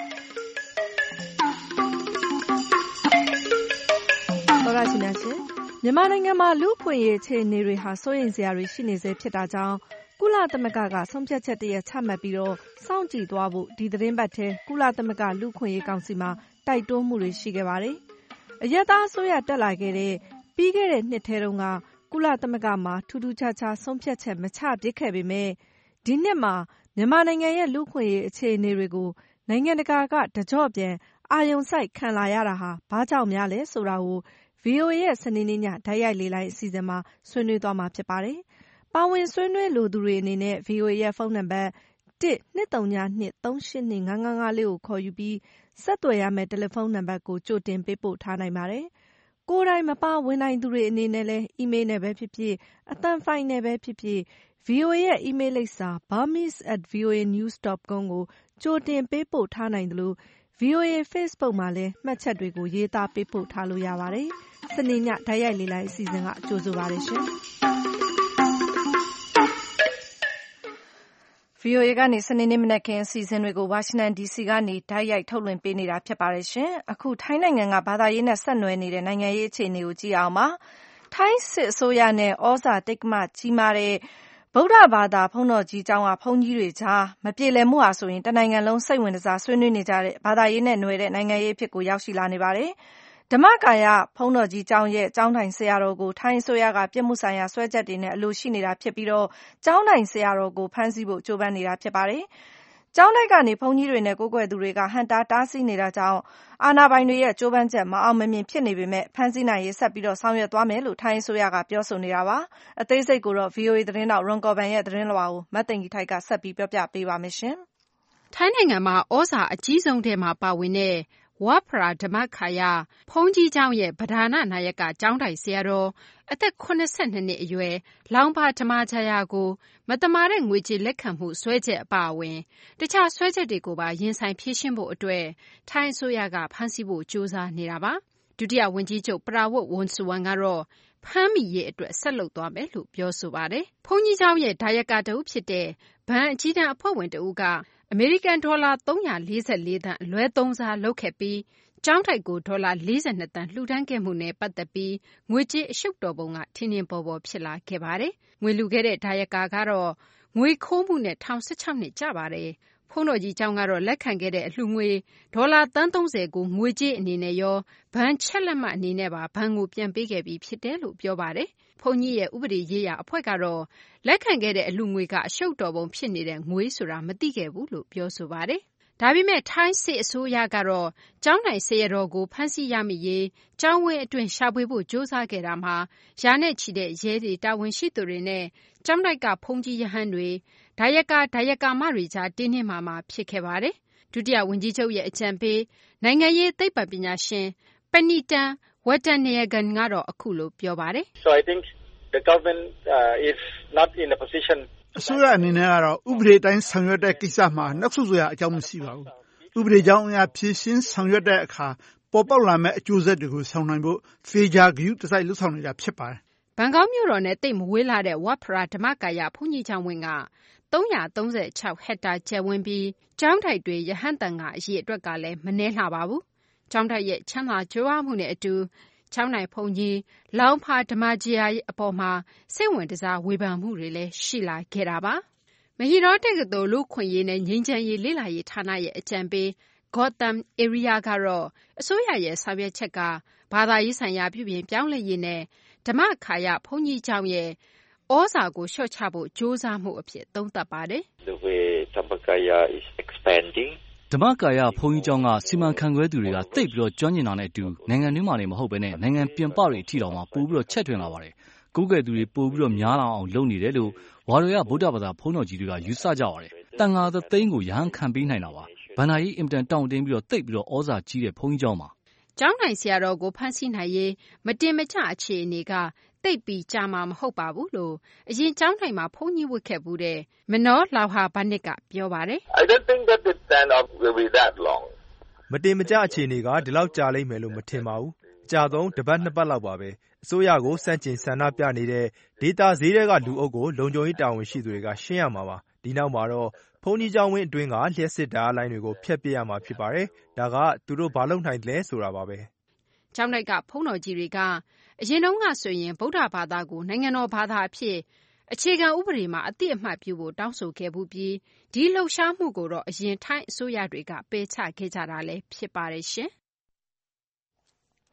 ။သောရရှိနေရှင်မြန်မာနိုင်ငံမှာလူ့အခွင့်အရေးအခြေအနေတွေဟာစိုးရိမ်စရာတွေရှိနေစေဖြစ်တာကြောင့်ကုလသမဂ္ဂကဆုံးဖြတ်ချက်တရချမှတ်ပြီးတော့စောင့်ကြည့်သွားဖို့ဒီသတင်းပတ်ထဲကုလသမဂ္ဂလူ့အခွင့်အရေးကောင်စီမှာတိုက်တွန်းမှုတွေရှိခဲ့ပါတယ်။အရပ်သားအစိုးရတက်လာခဲ့တဲ့ပြီးခဲ့တဲ့နှစ်ထဲတုန်းကကုလသမဂ္ဂမှာထူးထူးခြားခြားဆုံးဖြတ်ချက်မချဖြစ်ခဲ့ပေမဲ့ဒီနှစ်မှာမြန်မာနိုင်ငံရဲ့လူ့အခွင့်အရေးအခြေအနေတွေကိုနိုင်ငံတကာကတကြော့ပြန်အာရုံစိုက်ခံလာရတာဟာဘာကြောင့်များလဲဆိုတာကို ဗွီအိုအေ ရဲ့စနေနေ့ညတိုက်ရိုက်လေ့လာအစီအစဉ်မှာဆွေးနွေးသွားမှာဖြစ်ပါတယ်။ပါဝင်ဆွေးနွေးလိုသူတွေအနေနဲ့ ဗွီအိုအေ ရဲ့ဖုန်းနံပါတ် တစ်နှစ်သုံးညနှစ်သုံးရှစ်နှစ်ငါးငါးငါးလေးကိုခေါ်ယူပြီးဆက်သွယ်ရမယ့်တယ်လီဖုန်းနံပါတ်ကိုကြိုတင်ပေးပို့ထားနိုင်ပါတယ်။ကိုယ်တိုင်မပါဝင်နိုင်သူတွေအနေနဲ့လည်းအီးမေးလ်နဲ့ပဲဖြစ်ဖြစ်အသံဖိုင်နဲ့ပဲဖြစ်ဖြစ် ဗွီအိုအေ ရဲ့အီးမေးလ်လိပ်စာ burmese at voanews dot com ကိုကြိုတင်ပေးပို့ထားနိုင်သလို ဗွီအိုအေ Facebook မှာလည်းမှတ်ချက်တွေကိုရေးသားပေးပို့ထားလို့ရပါတယ်။စနေညတိုက်ရိုက်လေ့လာအစီအစဉ်ကကြိုဆိုပါတယ်ရှင်။ဗွီအိုအေ ကနေစနေနေ့မနက်ခင်းအစီအစဉ်တွေကိုဝါရှင်တန်ဒီစီကနေတိုက်ရိုက်ထုတ်လွှင့်ပေးနေတာဖြစ်ပါတယ်ရှင်။အခုထိုင်းနိုင်ငံကဘာသာရေးနဲ့ဆက်နွယ်နေတဲ့နိုင်ငံရေးအခြေအနေကိုကြည့်အောင်ပါ။ထိုင်းစစ်အစိုးရနဲ့ဩဇာတိက္ကမကြီးမားတဲ့ဗုဒ္ဓဘာသာဘုန်းတော်ကြီးကျောင်းကဘုန်းကြီးတွေကြားမပြေလည်မှုဟာဆိုရင်တနိုင်ငံလုံးစိတ်ဝင်စားဆွေးနွေးနေကြတဲ့ဘာသာရေးနဲ့နွယ်တဲ့နိုင်ငံရေးအဖြစ်ကိုရောက်ရှိလာနေပါတယ်။ဓမ္မကာယဘုန်းတော်ကြီးကျောင်းရဲ့ကျောင်းထိုင်ဆရာတော်ကိုထိုင်းအစိုးရကပြစ်မှုဆိုင်ရာစွဲချက်တွေနဲ့အလိုရှိနေတာဖြစ်ပြီးတော့ကျောင်းထိုင်ဆရာတော်ကိုဖမ်းဆီးဖို့ကြိုးပမ်းနေတာဖြစ်ပါတယ်။ကျောင်းတိုက်ကနေဘုန်းကြီးတွေနဲ့ကိုးကွယ်သူတွေကဟန်တာတားဆီးနေတာကြောင့်အာဏာပိုင်တွေရဲ့ကြိုးပမ်းချက်မအောင်မမြင်ဖြစ်နေပေမဲ့ဖမ်းဆီးနိုင်ရေးဆက်ပြီးတော့ဆောင်ရွက်သွားမယ်လို့ထိုင်းအစိုးရကပြောဆိုနေတာပါ။အသေးစိတ်ကိုတော့ ဗွီအိုအေ သတင်းတောက်ရွန်ကော်ဘန်ရဲ့သတင်းလွှာကိုမသိင်္ဂီထိုက်ကဆက်ပြီးပြောပြပေးပါမယ်ရှင်။ထိုင်းနိုင်ငံမှာဩဇာအကြီးဆုံးထဲမှာပါဝင်တဲ့ဝါဖရာဓမ္မခါယဘုန်းကြီးကျောင်းရဲ့ပဓာနနာယကကျောင်းတိုင်ဆရာတော်အသက်၇၂နှစ်အရွယ်လောင်ပါဓမ္မချာယာကိုမတမာတဲ့ငွေကြေးလက်ခံမှုစွဲချက်အပါအဝင်တခြားစွဲချက်တွေကိုပါရင်ဆိုင်ဖြေရှင်းဖို့အတွက်ထိုင်းအစိုးရကဖမ်းဆီးဖို့ကြိုးစားနေတာပါ။ဒုတိယဝန်ကြီးချုပ်ပရာဝတ်ဝွန်ဆူဝမ်ကတော့ဖမ်းမိရေးအတွက်ဆက်လုပ်သွားမယ်လို့ပြောဆိုပါတယ်။ဘုန်းကြီးကျောင်းရဲ့ဒါယကာတဦးဖြစ်တဲ့ဘဏ်အကြီးတန်းအဖွဲ့ဝင်တဦးကအမေရိကန်ဒေါ်လာသုံးရာလေးဆယ်လေးသန်းအလွဲသုံးစားလုပ်ခဲ့ပြီးကျောင်းထိုက်ကိုဒေါ်လာလေးဆယ်နှစ်သန်းလှူဒန်းခဲ့မှုနဲ့ပတ်သက်ပြီးငွေကြေးအရှုပ်တော်ပုံကထင်ထင်ပေါ်ပေါ်ဖြစ်လာခဲ့ပါတယ်။ငွေလူခဲ့တဲ့ဒါယကာကတော့ငွေခိုးမှုနဲ့ထောင်၁၆နှစ်ကျပါတယ်။ဘုန်းတော်ကြီးကျောင်းကတော့လက်ခံခဲ့တဲ့အလှူငွေဒေါ်လာသန်းသုံးဆယ်ကိုငွေကြေးအနေနဲ့ရောဘဏ်ချက်လက်မှတ်အနေနဲ့ပါဘဏ်ကိုပြန်ပေးခဲ့ပြီးဖြစ်တယ်လို့ပြောပါတယ်။ဘုန်းကြီးရဲ့ဥပဒေရေးရာအဖွဲ့ကတော့လက်ခံခဲ့တဲ့အလှူငွေကအရှုပ်တော်ပုံဖြစ်နေတဲ့ငွေဆိုတာမသိခဲ့ဘူးလို့ပြောဆိုပါတယ်။ဒါပေမဲ့ထိုင်းစစ်အစိုးရကတော့ကျောင်းတိုင်ဆရာတော်ကိုဖမ်းဆီးရမိရေးကျောင်းဝင်းအတွင်းရှာဖွေဖို့ကြိုးစားခဲ့တာမှာရာနဲ့ချီတဲ့ရဲတွေတာဝန်ရှိသူတွေနဲ့ကျောင်းတိုက်ကဘုန်းကြီးရဟန်းတွေဒါယကာဒါယကာမတွေကြားတင်းနှင်းမာမာဖြစ်ခဲ့ပါတယ်။ဒုတိယဝန်ကြီးချုပ်ရဲ့အကြံပေးနိုင်ငံရေးသိပ္ပံပညာရှင်ပဏိတန်ဝတ္တနယဂန်ကတော့အခုလိုပြောပါတယ်။ So I think the government uh, is not in a position အစိုးရအနေနဲ့ကတော့ဥပဒေတိုင်းဆောင်ရွက်တဲ့ကိစ္စမှာနှုတ်ဆက်စရာအကြောင်းမရှိပါဘူး။ဥပဒေကြောင်းအရဖြည့်ရှင်းဆောင်ရွက်တဲ့အခါပေါ်ပေါက်လာမဲ့အကျိုးဆက်တွေကိုဆောင်နိုင်ဖို့သေချာဂရုတစိုက်လှုပ်ဆောင်နေတာဖြစ်ပါတယ်။ဘန်ကောက်မြို့တော်နဲ့တိတ်မဝေးလာတဲ့ဝါဖရာဓမ္မကာယဘုန်းကြီးကျောင်းဝင်းကသုံးရာသုံးဆယ်ခြောက်ဟက်တာကျယ်ဝန်းပြီးကျောင်းထိုက်တွေရဟန်းတန်ကအရေးအတွက်ကလည်းမနှဲလှပါဘူး။ကျောင်းထိုက်ရဲ့ချမ်းသာကြွယ်ဝမှုနဲ့အတူကျောင်းနိုင်ဘုန်းကြီးလောင်ဖာဓမ္မကြီးယာအပေါ်မှာစိတ်ဝင်တစားဝေဖန်မှုတွေလည်းရှိလာခဲ့တာပါ။မဟီဒေါတက္ကသိုလ်လူခွင့်ရေးနဲ့ငြိမ်းချမ်းရေးလေ့လာရေးဌာနရဲ့အကြံပေးဂေါ်တမ်အေရီယာကတော့အစိုးရရဲ့ဆောင်ရွက်ချက်ကဘာသာရေးဆိုင်ရာပြုပြင်ပြောင်းလဲရေးနဲ့ဓမ္မခါယဘုန်းကြီးကျောင်းရဲ့ဩဇာကိုလျှော့ချဖို့ကြိုးစားမှုအဖြစ်သုံးသပ်ပါတယ်။ The way Dhammakaya is expanding ဓမ္မကာယဘုန်းကြီးကျောင်းကစီမံခန့်ခွဲသူတွေကတိတ်ပြီးတော့ကျွမ်းကျင်တာနဲ့အတူနိုင်ငံတွင်းမှာနေမဟုတ်ဘဲနဲ့နိုင်ငံပြင်ပတွေအထိတောင်မှပို့ပြီးတော့ချက်ထွင်လာပါတယ်။ကိုယ်ကဲသူတွေပို့ပြီးတော့များလာအောင်လုပ်နေတယ်လို့ဝါရရဗုဒ္ဓဘာသာဘုန်းတော်ကြီးတွေကယူဆကြပါတယ်။တန်ဃာသသိန်းကိုရဟန်းခံပေးနိုင်တာပါ။ဗန္ဒာကြီးအင်မတန်တောင့်တင်းပြီးတော့တိတ်ပြီးတော့ဩဇာကြီးတဲ့ဘုန်းကြီးကျောင်းပါ။ကျောင်းထိုင်ဆရာတော်ကိုဖမ်းဆီးနိုင်ရေးမတင်မကျအခြေအနေကတိတ်ပြီးကြာမှာမဟုတ်ပါဘူးလို့အရင်ကျောင်းထိုင်မှာဘုန်းကြီးဝတ်ခဲ့ဘူးတဲ့မနောလောက်ဟာဘနစ်ကပြောပါတယ်။ I don't think that the stand up will be that long. မတင်မကျအခြေအနေကဒီလောက်ကြာလိမ့်မယ်လို့မထင်ပါဘူး။ကြာဆုံးတစ်ပတ်နှစ်ပတ်လောက်ပါပဲ။အစိုးရကိုစန့်ကျင်ဆန္ဒပြနေတဲ့ဒေတာဈေးတွေကလူအုပ်ကိုလုံခြုံရေးတာဝန်ရှိသူတွေကရှင်းရမှာပါ။ဒီနောက်မှာတော့ဘုန်းကြီးကျောင်းဝင်းအတွင်းကလျှက်စစ်ဓာတ်လိုင်းတွေကိုဖျက်ပစ်ရမှာဖြစ်ပါတယ်။ဒါကသူတို့ဘာလုပ်နိုင်လဲဆိုတာပါပဲ။ကျောင်းတိုက်ကဘုန်းတော်ကြီးတွေကအရင်တုန်းကဆိုရင်ဗုဒ္ဓဘာသာကိုနိုင်ငံတော်ဘာသာအဖြစ်အခြေခံဥပဒေမှာအတိအမှတ်ပြုဖို့တောင်းဆိုခဲ့မှုပြီးဒီလှုပ်ရှားမှုကိုတော့အရင်ထိုင်းအစိုးရတွေကပယ်ချခဲ့ကြတာလည်းဖြစ်ပါတယ်ရှင်။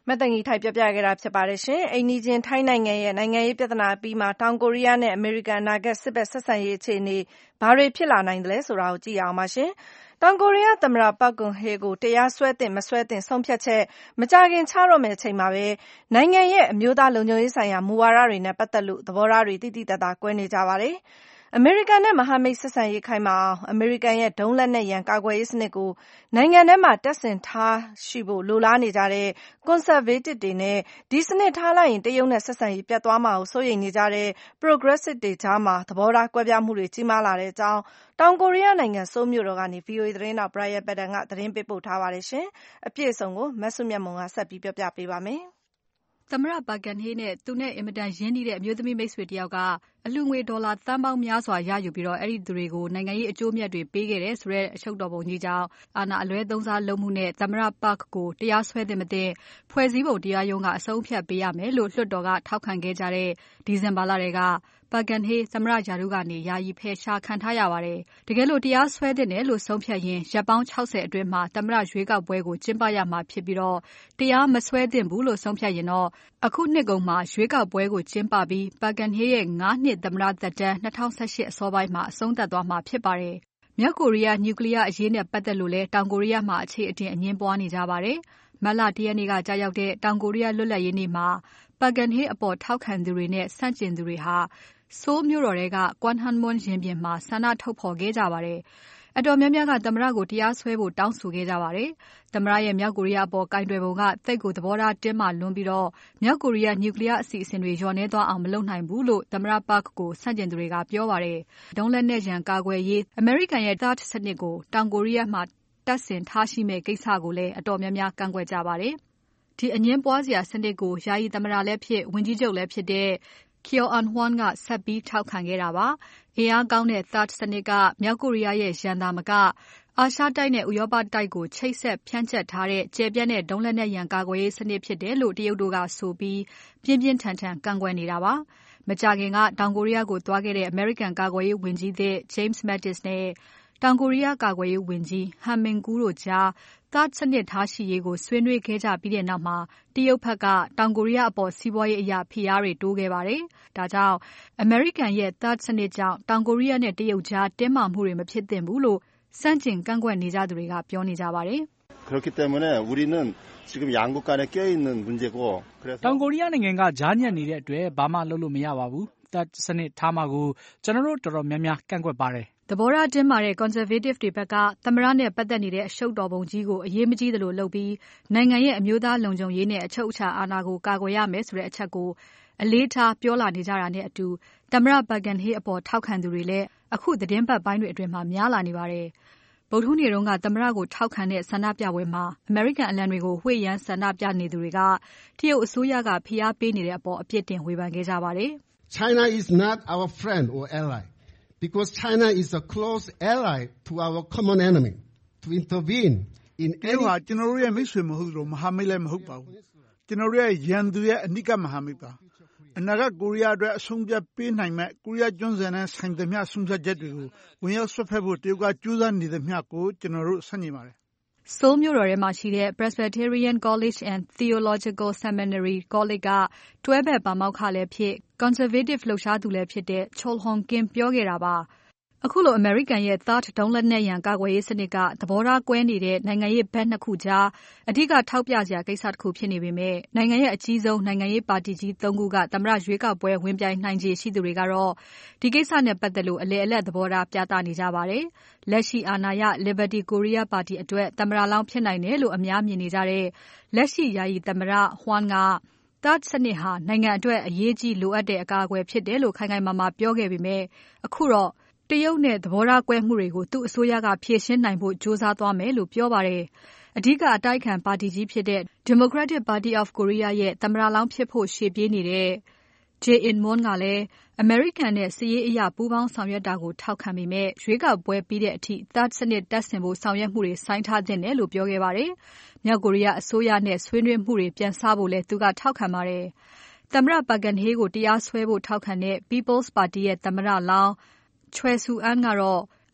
မတ်တန်ကြီးထိုက်ပြပြခဲ့တာဖြစ်ပါတယ်ရှင်။အိမ်နီးချင်းထိုင်းနိုင်ငံရဲ့နိုင်ငံရေးပြဿနာပြီးမှတောင်ကိုရီးယားနဲ့အမေရိကန်အနာဂတ်စစ်ဘက်ဆက်ဆံရေးအခြေအနေဘာတွေဖြစ်လာနိုင်သလဲဆိုတာကိုကြည့်အောင်ပါရှင်။တောင်ကိုရီးယားသမ္မတပတ်ဂွန်ဟေကိုတရားစွဲသင့်မစွဲသင့်ဆုံးဖြတ်ချက်မကြခင်ချတော့မယ့်အချိန်မှာပဲနိုင်ငံရဲ့အမျိုးသားလုံခြုံရေးဆိုင်ရာမူဝါဒတွေနဲ့ပတ်သက်လို့သဘောထားတွေတိတိတတ်တာကွဲနေကြပါတယ်။အမေရိကန်နဲ့မဟာမိတ်ဆက်ဆံရေးခိုင်မာအောင်အမေရိကန်ရဲ့ဒုံးလက်နက်ရန်ကာကွယ်ရေးစနစ်ကိုနိုင်ငံထဲမှာတပ်ဆင်ထားရှိဖို့လိုလားနေကြတဲ့ conservative တွေနဲ့ဒီစနစ်ထားလိုက်ရင်တရုတ်နဲ့ဆက်ဆံရေးပြတ်သွားမှာကိုစိုးရိမ်နေကြတဲ့ progressive တွေကြားမှာသဘောထားကွဲပြားမှုတွေကြီးမားလာတဲ့အကြောင်းတောင်ကိုရီးယားနိုင်ငံဆိုးလ်မြို့တော်ကနေ ဗွီအိုအေ သတင်းတောက် Brian Padden ကသတင်းပေးပို့ထားပါတယ်ရှင်။အပြည့်အစုံကိုမဆုမြတ်မွန်ကဆက်ပြီးပြောပြပေးပါမယ်။သမ္မတပါဂန်ဟေးနဲ့သူနဲ့အင်မတန်ရင်းနှီးတဲ့အမျိုးသမီးမိတ်ဆွေတယောက်ကအလှငွေဒေါ်လာသန်းပေါင်းများစွာရယူပြီးတော့အဲ့ဒီသူတွေကိုနိုင်ငံရေးအကျိုးမြတ်တွေပေးခဲ့တယ်ဆိုတဲ့အချုပ်တော်ပုံကြီးကြောင့်အာဏာအလွဲသုံးစားလုပ်မှုနဲ့သမ္မတပါကကိုတရားစွဲသင့်မသင့်ဖွဲ့စည်းပုံတရားရုံးကအဆုံးဖြတ်ပေးရမယ်လို့လွှတ်တော်ကထောက်ခံခဲ့ကြတဲ့ဒီဇင်ဘာလတွေကပါဂန်ဟေးသမ္မတရာထူးကနေယာယီဖယ်ရှားခံထားရပါတယ်။တကယ်လို့တရားစွဲသင့်တယ်လို့ဆုံးဖြတ်ရင်ရက်ပေါင်း၆၀အတွင်းမှာသမ္မတရွေးကောက်ပွဲကိုကျင်းပရမှာဖြစ်ပြီးတော့တရားမစွဲသင့်ဘူးလို့ဆုံးဖြတ်ရင်တော့အခုနှစ်ကုန်မှာရွေးကောက်ပွဲကိုကျင်းပပြီးပါဂန်ဟေးရဲ့၅နှစ်သမ္မတသက်တမ်း၂၀၁၈အစောပိုင်းမှာအဆုံးသတ်သွားမှာဖြစ်ပါတယ်။မြောက်ကိုရီးယားနျူကလ িয়ার အရေးနဲ့ပတ်သက်လို့လဲတောင်ကိုရီးယားမှာအခြေအတင်အငင်းပွားနေကြပါတယ်။မတ်လ၁ရက်နေ့ကကြာရောက်တဲ့တောင်ကိုရီးယားလွတ်လပ်ရေးနေ့မှာပါဂန်ဟေးအပေါ်ထောက်ခံသူတွေနဲ့ဆန့်ကျင်သူတွေဟာဆိုးလ်မြို့တော်ထဲက Gwanghwamun ရင်ပြင်မှာဆန္ဒထုတ်ဖော်ခဲ့ကြပါတယ်။အတော်များများကသမ္မတကိုတရားစွဲဖို့တောင်းဆိုခဲ့ကြပါတယ်။သမ္မတရဲ့မြောက်ကိုရီးယားအပေါ်ကင်တွယ်ပုံကသိပ်ကိုသဘောထားတင်းမာလွန်းပြီးတော့မြောက်ကိုရီးယားနျူကလ িয়ার အစီအစဉ်တွေလျော့နည်းသွားအောင်မလုပ်နိုင်ဘူးလို့သမ္မတပါကကိုဆန့်ကျင်သူတွေကပြောပါတယ်။ဒုံးလက်နက်ရန်ကာကွယ်ရေးအမေရိကန်ရဲ့ THAAD စနစ်ကိုတောင်ကိုရီးယားမှာတပ်ဆင်ထားရှိမဲ့ကိစ္စကိုလည်းအတော်များများကန့်ကွက်ကြပါတယ်။ဒီအငင်းပွားစရာစနစ်ကိုယာယီသမ္မတလည်းဖြစ်ဝန်ကြီးချုပ်လည်းဖြစ်တဲ့ Kyo Eun-hwan ကဆက်ပြီးထောက်ခံခဲ့တာပါ။အင်အားကောင်းတဲ့ THAAD စနစ်ကမြောက်ကိုရီးယားရဲ့ရန်သာမကအာရှတိုက်နဲ့ဥရောပတိုက်ကိုချိတ်ဆက်ဖြန့်ကျက်ထားတဲ့ကျယ်ပြန့်တဲ့ဒုံးလက်နက်ရန်ကာကွယ်ရေးစနစ်ဖြစ်တယ်လို့တရုတ်တို့ကဆိုပြီးပြင်းပြင်းထန်ထန်ကန့်ကွက်နေတာပါ။မကြာခင်ကတောင်ကိုရီးယားကိုသွားခဲ့တဲ့ American ကာကွယ်ရေးဝန်ကြီးသစ် James Mattis နဲ့တောင်ကိုရီးယားကာကွယ်ရေးဝန်ကြီး Han Min-gu တို့ကြား THAAD စနစ်ထားရှိရေးကိုဆွေးနွေးခဲ့ကြပြီးတဲ့နောက်မှာတရုတ်ဘက်ကတောင်ကိုရီးယားအပေါ်စီးပွားရေးအရာဖိအားတွေတိုးခဲ့ပါတယ်။ဒါကြောင့်အမေရိကန်ရဲ့ THAAD စနစ်ကြောင့်တောင်ကိုရီးယားနဲ့တရုတ်ကြားတင်းမာမှုတွေမဖြစ်သင့်ဘူးလို့စန့်ကျင်ကန့်ကွက်နေကြသူတွေကပြောနေကြပါတယ်။ 그렇기 때문에 우리는 지금 양국 간에 껴 있는 문제고 그래서 တောင်ကိုရီးယားနိုင်ငံကကြားညက်နေတဲ့အတွက်ဘာမှလုပ်လို့မရပါဘူး။ THAAD စနစ်ထားမှာကိုကျွန်တော်တို့တော်တော်များများကန့်ကွက်ပါတယ်သဘောထားတင်းမာတဲ့ conservative တွေဘက်ကသမ္မတနဲ့ပတ်သက်နေတဲ့အရှုပ်တော်ပုံကြီးကိုအရေးမကြီးသလိုလုပ်ပြီးနိုင်ငံရဲ့အမျိုးသားလုံခြုံရေးနဲ့အချုပ်အခြာအာဏာကိုကာကွယ်ရမယ်ဆိုတဲ့အချက်ကိုအလေးထားပြောလာနေကြတာနဲ့အတူသမ္မတပါဂန်ဟေးအပေါ်ထောက်ခံသူတွေလည်းအခုသတင်းပတ်ပိုင်းတွေအတွင်းမှာများလာနေပါတယ်။ဗုဒ္ဓဟူးနေ့တုန်းကသမ္မတကိုထောက်ခံတဲ့ဆန္ဒပြပွဲမှာအမေရိကန်အလံတွေကိုဝှေ့ယမ်းဆန္ဒပြနေသူတွေကတရုတ်အစိုးရကဖိအားပေးနေတဲ့အပေါ်အပြစ်တင်ဝေဖန်ခဲ့ကြပါတယ်။ China is not our friend or ally.Because China is a close ally to our common enemy. To intervene in any ဟာကျွန်တော်တို့ရဲ့မိတ်ဆွေမဟုတ်လို့မဟာမိတ်လည်းမဟုတ်ပါဘူး။ကျွန်တော်တို့ရဲ့ရန်သူရဲ့အနိကမဟာမိတ်ပါ။အနာဂတ်ကိုရီးယားအတွက်အဆုံးဖြတ်ပေးနိုင်မဲ့ကိုရီးယားကျွန်းဆွယ်နဲ့ဆိုင်သမျှဆုံးဖြတ်ချက်တွေကိုဝင်ရောက်ဆွတ်ဖက်ဖို့တရုတ်ကကြိုးစားနေသမျှကိုကျွန်တော်တို့ဆန့်ကျင်ပါတယ်။ ဆိုးလ်မြို့တော်ထဲမှာရှိတဲ့ Presbyterian College and Theological Seminary College ကတွဲဘက်ပါမောက္ခလည်းဖြစ် conservative လှုပ်ရှားသူလည်းဖြစ်တဲ့ Chol Hong-kim ပြောခဲ့တာပါ။အခုလိုအမေရိကန်ရဲ့ THAAD ဒုံးလက်နက်ရန်ကာကွယ်ရေးစနစ်ကသဘောထားကွဲနေတဲ့နိုင်ငံရေးဘက်နှစ်ခုကြားအဓိကထောက်ပြစရာကိစ္စတစ်ခုဖြစ်နေပေမဲ့နိုင်ငံရဲ့အကြီးဆုံးနိုင်ငံရေးပါတီကြီးသုံးခုကသမ္မတရွေးကောက်ပွဲဝင်ပြိုင်နိုင်ခြေရှိသူတွေကတော့ဒီကိစ္စနဲ့ပတ်သက်လို့အလေအလတ်သဘောထားပြသနေကြပါတယ်။လက်ရှိအာဏာရ Liberty Korea ပါတီအတွက်သမ္မတလောင်းဖြစ်နိုင်တယ်လို့အများမြင်နေကြတဲ့လက်ရှိယာယီသမ္မတ Hwan က THAAD စနစ်ဟာနိုင်ငံအတွက်အရေးကြီးလိုအပ်တဲ့အကာအကွယ်ဖြစ်တယ်လို့ခိုင်ခိုင်မာမာပြောခဲ့ပေမဲ့အခုတော့တရုတ်နဲ့သဘောထားကွဲမှုတွေကိုသူ့အစိုးရကဖြေရှင်းနိုင်ဖို့ကြိုးစားသွားမယ်လို့ပြောပါတယ်။အဓိကအတိုက်ခံပါတီကြီးဖြစ်တဲ့ Democratic Party of Korea ရဲ့သမ္မတလောင်းဖြစ်ဖို့ရှေ့ပြေးနေတဲ့ Jae In-moon ကလည်းအမေရိကန်နဲ့စစ်ရေးအရပူးပေါင်းဆောင်ရွက်တာကိုထောက်ခံပေမဲ့ရွေးကောက်ပွဲပြီးတဲ့အထိ THAAD စနစ်တပ်ဆင်ဖို့ဆောင်ရွက်မှုတွေဆိုင်းထားသင့်တယ်လို့ပြောခဲ့ပါတယ်။မြောက်ကိုရီးယားအစိုးရနဲ့ဆွေးနွေးမှုတွေပြန်စဖို့လည်းသူကထောက်ခံပါတယ်။သမ္မတပါဂန်ဟေးကိုတရားစွဲဖို့ထောက်ခံတဲ့ People's Party ရဲ့သမ္မတလောင်းChoi Soon-an ကတော့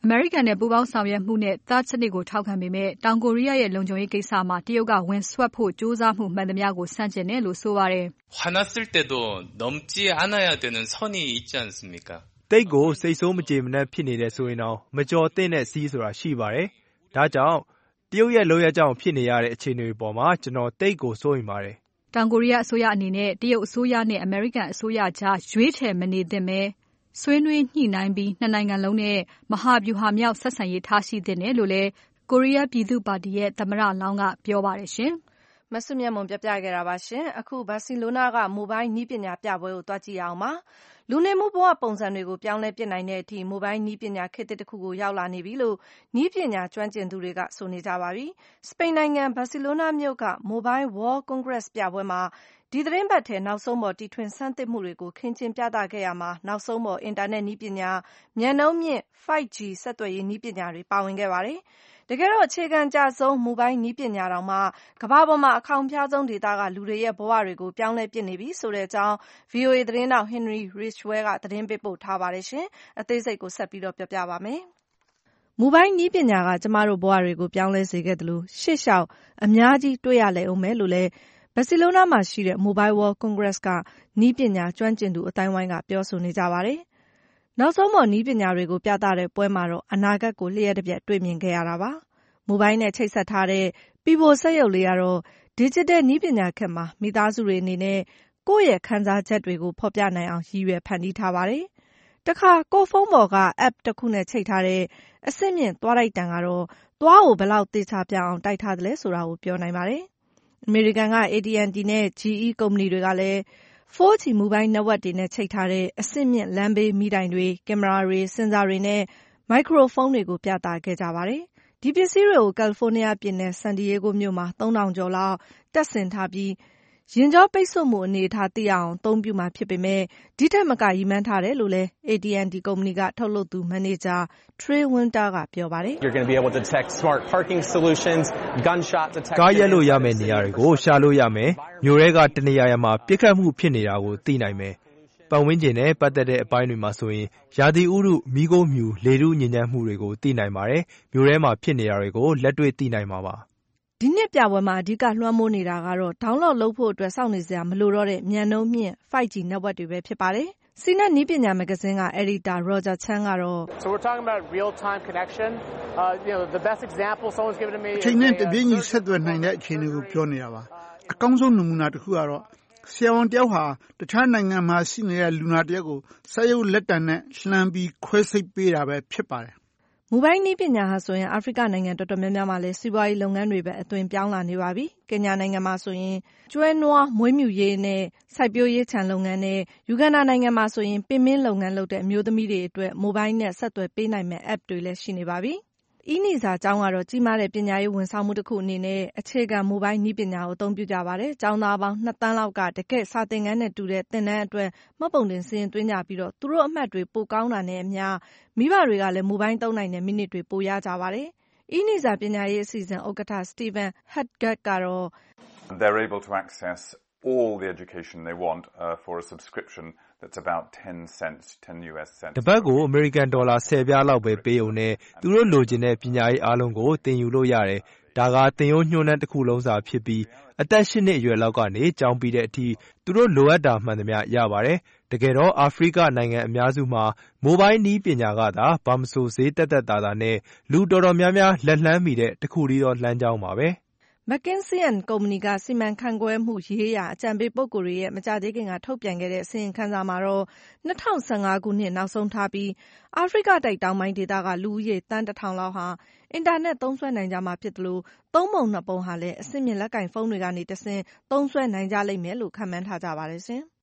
အမေရိကန်နဲ့ပူးပေါင်းဆောင်ရွက်မှုနဲ့ THAAD စနစ်ကိုထောက်ခံပေမဲ့တောင်ကိုရီးယားရဲ့လုံခြုံရေးကိစ္စမှာတရုတ်ကဝင်စွက်ဖို့ကြိုးစားမှုမှန်သမျှကိုဆန့်ကျင်တယ်လို့ဆိုပါတယ်။ 화났을 때도 넘지 않아야 되는 선이 있지 않습니까? တိတ်ကိုစိတ်ဆိုးမကြေမနက်ဖြစ်နေတဲ့ဆိုရင်တော့မကြော်သင့်တဲ့စီးဆိုတာရှိပါတယ်။ဒါကြောင့်တရုတ်ရဲ့လုပ်ရကြောင်းဖြစ်နေရတဲ့အခြေအနေတွေပေါ်မှာကျွန်တော်တိတ်ကိုစိုးရိမ်ပါတယ်။တောင်ကိုရီးယားအစိုးရအနေနဲ့တရုတ်အစိုးရနဲ့အမေရိကန်အစိုးရကြားရွေးချယ်မနေသင့်ပဲဆွေးနွေးညှိနှိုင်းပြီးနှစ်နိုင်ငံလုံးနဲ့မဟာဗျူဟာမြောက်ဆက်ဆံရေးထားရှိသင့်တယ်လို့လည်းကိုရီးယားပြည်သူ့ပါတီရဲ့သမ္မတလောင်းကပြောပါတယ်ရှင်။မဆုမြတ်မွန်ပြပြခဲ့တာပါရှင်။အခုဘာစီလိုနာကမိုဘိုင်းနည်းပညာပြပွဲကိုတွားကြည့်အောင်ပါ။လူနေမှုဘဝပုံစံတွေကိုပြောင်းလဲပြစ်နိုင်တဲ့အထိမိုဘိုင်းနည်းပညာခေတ်တစ်ခုကိုရောက်လာနေပြီလို့နည်းပညာကျွမ်းကျင်သူတွေကဆိုနေကြပါပြီ။စပိန်နိုင်ငံဘာစီလိုနာမြို့က Mobile World Congress ပြပွဲမှာဒီသတင်းပတ်ထဲနောက်ဆုံးပေါ်တီထွင်ဆန်းသစ်မှုတွေကိုခင်းကျင်းပြသခဲ့ရမှာနောက်ဆုံးပေါ်အင်တာနက်နည်းပညာမြန်နှုန်းမြင့် five G ဆက်သွယ်ရေးနည်းပညာတွေပါဝင်ခဲ့ပါတယ်။တကယ်တော့အခြေခံကြဆုံးမိုဘိုင်းနည်းပညာတောင်မှကမ္ဘာပေါ်မှာအခေါင်ဖျားဆုံးဒေသကလူတွေရဲ့ဘဝတွေကိုပြောင်းလဲပစ်နေပြီဆိုတဲ့အကြောင်း V O A သတင်းတောက် Henry Ridgwell ကသတင်းပေးပို့ထားပါတယ်ရှင်။အသေးစိတ်ကိုဆက်ပြီးတော့ပြောပြပါမယ်။မိုဘိုင်းနည်းပညာကကျမတို့ဘဝတွေကိုပြောင်းလဲစေခဲ့တယ်လို့ရှေ့လျှောက်အများကြီးတွေ့ရလဲအောင်မယ်လို့လဲဘာစီလိုနာမှာရှိတဲ့ Mobile World Congress ကနည်းပညာကျွမ်းကျင်သူအတိုင်းဝိုင်းကပြောဆိုနေကြပါတယ်။နောက်ဆုံးပေါ်နည်းပညာတွေကိုပြသတဲ့ပွဲမှာတော့အနာဂတ်ကိုလျှက်တစ်ပြက်တွေ့မြင်ခဲ့ရတာပါ။မိုဘိုင်းနဲ့ချိတ်ဆက်ထားတဲ့ပီပိုစက်ရုပ်လေးကတော့ Digital နည်းပညာခေတ်မှာမိသားစုတွေအနေနဲ့ကိုယ့်ရဲ့ခံစားချက်တွေကိုဖော်ပြနိုင်အောင်ရည်ရွယ်ဖန်တီးထားပါတယ်။တခါကိုယ့်ဖုန်းပေါ်က app တစ်ခုနဲ့ချိတ်ထားတဲ့အဆင့်မြင့်သွားတိုက်တန်ကတော့သွားကိုဘယ်လောက်သေချာပြအောင်တိုက်ထားတယ်လဲဆိုတာကိုပြောနိုင်ပါတယ်။အမေရိကန်က A T and T နဲ့ G E ကုမ္ပဏီတွေကလည်း four G Mobile Network တွေနဲ့ချိတ်ထားတဲ့အဆင့်မြင့်လမ်းဘေးမီတိုင်တွေ၊ကင်မရာတွေ၊စင်ဆာတွေနဲ့မိုက်ခရိုဖုန်းတွေကိုပြသခဲ့ကြပါတယ်။ဒီပစ္စည်းတွေကိုကယ်လီဖိုးနီးယားပြည်နယ်ဆန်ဒီယေဂိုမြို့မှာသုံးထောင်ကျော်လောက်တပ်ဆင်ထားပြီးယာဉ်ကြောပိတ်ဆို့မှုအနေအထားသိရအောင်အသုံးပြုမှာဖြစ်ပေမဲ့ဒီထက်မကရည်မှန်းထားတယ်လို့လည်း A T and T ကုမ္ပဏီကထုတ်လုပ်သူမန်နေဂျာ Trey Winter ကပြောပါတယ်။ You're going to be able to detect smart parking solutions, gunshot detection. ကားရက်လို့ရမယ့်နေရာတွေကိုရှာလို့ရမယ်။မြို့ရဲကတနေရာရာမှာပြစ်ခတ်မှုဖြစ်နေတာကိုသိနိုင်မယ်။ပတ်ဝန်းကျင်နဲ့ပတ်သက်တဲ့အပိုင်းတွေမှာဆိုရင်ရာသီဥတုမီးခိုးမြူလေထုညဉ့်ညမ်းမှုတွေကိုသိနိုင်ပါတယ်။မြို့ထဲမှာဖြစ်နေတာတွေကိုလက်တွေ့သိနိုင်မှာပါ။ဒီနှစ်ပြပွဲမှာအဓိကလွှမ်းမိုးနေတာကတော့ download လုပ်ဖို့အတွက်စောင့်နေစရာမလိုတော့တဲ့မြန်နှုန်းမြင့် five G network တွေပဲဖြစ်ပါတယ်။ စီနက်နည်းပညာမဂ္ဂဇင်းက editor Roger Chan ကတော့ So we're talking about real time connection. Uh you know the best example someone's given to me အချိန်နဲ့တပြေးညီဆက်သွယ်နိုင်တဲ့အခြေအနေကိုပြောနေတာပါ။အကောင်းဆုံးနမူနာတစ်ခုကတော့ဆရာဝန်တယောက်ဟာတခြားနိုင်ငံမှာရှိနေတဲ့လူနာတယောက်ကိုစက်ရုပ်လက်တံနဲ့လှမ်းပြီးခွဲစိတ်ပေးတာပဲဖြစ်ပါတယ်။မိုဘိုင်းနည်းပညာဟာဆိုရင်အာဖရိကနိုင်ငံတော်တော်များများမှာလည်းစီးပွားရေးလုပ်ငန်းတွေပဲအသွင်ပြောင်းလာနေပါပြီ။ကင်ညာနိုင်ငံမှာဆိုရင်ကျွဲနွားမွေးမြူရေးနဲ့စိုက်ပျိုးရေးခြံလုပ်ငန်းနဲ့ယူဂန်ဒါနိုင်ငံမှာဆိုရင်ပင်မင်းလုပ်ငန်းလုပ်တဲ့အမျိုးသမီးတွေအတွက်မိုဘိုင်းနဲ့ဆက်သွယ်ပေးနိုင်မဲ့ app တွေလည်းရှိနေပါပြီ။အီနီစာကျောင်းကတော့ကြီးမားတဲ့ပညာရေးဝန်ဆောင်မှုတစ်ခုအနေနဲ့အခြေခံမိုဘိုင်းနည်းပညာကိုအသုံးပြုကြပါတယ်။ကျောင်းသားပေါင်းနှစ်သန်းလောက်ကတကယ့်စာသင်ခန်းနဲ့တူတဲ့သင်တန်းအတွက်မှတ်ပုံတင်စာရင်းသွင်းကြပြီးတော့သူတို့အမှတ်တွေပိုကောင်းတာနဲ့အမျှမိဘတွေကလည်းမိုဘိုင်းသုံးနိုင်တဲ့မိနစ်တွေပိုရကြပါတယ်။အီနီစာပညာရေးအစီအစဉ်ဥက္ကဋ္ဌ Stephen Hadgett ကတော့ They're able to access all the education they want uh, for a subscription that's about ten cents, ten U S cents. တပတ်ကိုအမေရိကန်ဒေါ်လာtenပြားလောက်ပဲပေးုံနဲ့သူတို့လိုချင်တဲ့ပညာရေးအားလုံးကိုသင်ယူလို့ရတယ်။ဒါကသင်ရိုးညွှန်းတမ်းတစ်ခုလုံးစာဖြစ်ပြီးအသက်eightနှစ်အရွယ်လောက်ကနေကျောင်းပြီးတဲ့အထိသူတို့လိုအပ်တာမှန်သမျှရပါတယ်။တကယ်တော့အာဖရိကနိုင်ငံအများစုမှာမိုဘိုင်းနည်းပညာကသာဘာမဆိုဈေးတက်တက်တာတာနဲ့လူတော်တော်များများလက်လှမ်းမီတဲ့တစ်ခုတည်းသောလှမ်းကြောင်းပါပဲ။ McKinsey and ကုမ္ပဏီကစီမံခန့်ခွဲမှုရေးရာအကြံပေးပုဂ္ဂိုလ်တွေရဲ့မကြာသေးခင်ကထုတ်ပြန်ခဲ့တဲ့အစီရင်ခံစာမှာတော့two thousand fifteenခုနှစ်နောက်ဆုံးထားပြီးအာဖရိကတိုက်တောင်ပိုင်းဒေသကလူဦးရေသန်းတစ်ထောင်လောက်ဟာအင်တာနက်သုံးစွဲနိုင်ကြမှာဖြစ်တယ်လို့သုံးပုံနှစ်ပုံဟာလည်းအဆင့်မြင့်လက်ကင်ဖုန်းတွေကနေတဆင့်သုံးစွဲနိုင်ကြလိမ့်မယ်လို့ခန့်မှန်းထားကြပါတယ်ရှင်။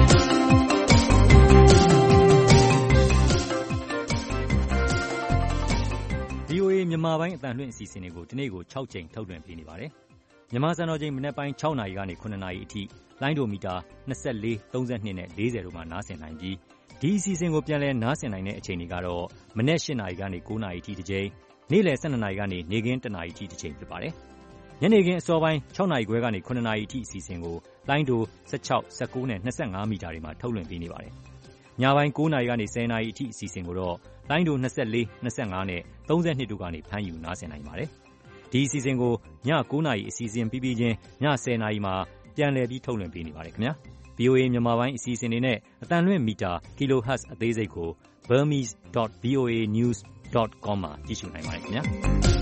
V O A မြန်မာပိုင်းအသံလွှင့်အစီအစဉ်တွေကိုဒီနေ့ကိုsixကြိမ်ထုတ်လွှင့်ပေးနေပါတယ်။မြန်မာစံတော်ချိန်မနက်ပိုင်းsixနာရီကနေsevenနာရီအထိလိုင်းဒိုမီတာtwenty-four, thirty-twoနဲ့fortyတို့မှာနားဆင်နိုင်ပြီးဒီအစီအစဉ်ကိုပြန်လည်နားဆင်နိုင်တဲ့အချိန်တွေကတော့မနက်eightနာရီကနေnineနာရီအထိတစ်ကြိမ်နေ့လယ်twelveနာရီကနေနေ့ခင်းoneနာရီအထိတစ်ကြိမ်ဖြစ်ပါတယ်။ညနေခင်းအစောပိုင်းsixနာရီခွဲကနေsevenနာရီအထိအစီအစဉ်ကိုလိုင်းဒိုsixteen, nineteenနဲ့twenty-fiveမီတာတွေမှာထုတ်လွှင့်ပေးနေပါတယ်။ညပိုင်း၉နာရီကနေ၁၀နာရီအထိအစီအစဉ်ကိုတော့လိုင်းဒို၂၄ ၂၅နဲ့၃၂တို့ကနေဖမ်းယူနားဆင်နိုင်ပါတယ်။ဒီအစီအစဉ်ကိုည၉နာရီအစီအစဉ်ပြီးပြီးချင်းည၁၀နာရီမှာပြန်လည်ပြီးထုတ်လွှင့်ပေးနေပါတယ်ခင်ဗျာ။ဗွီအိုအေ မြန်မာပိုင်းအစီအစဉ်တွေနဲ့အသံလွှင့်မီတာ kilohertz အသေးစိတ်ကို burmese dot v o a news dot com မှာကြည့်ရှုနိုင်ပါတယ်ခင်ဗျာ။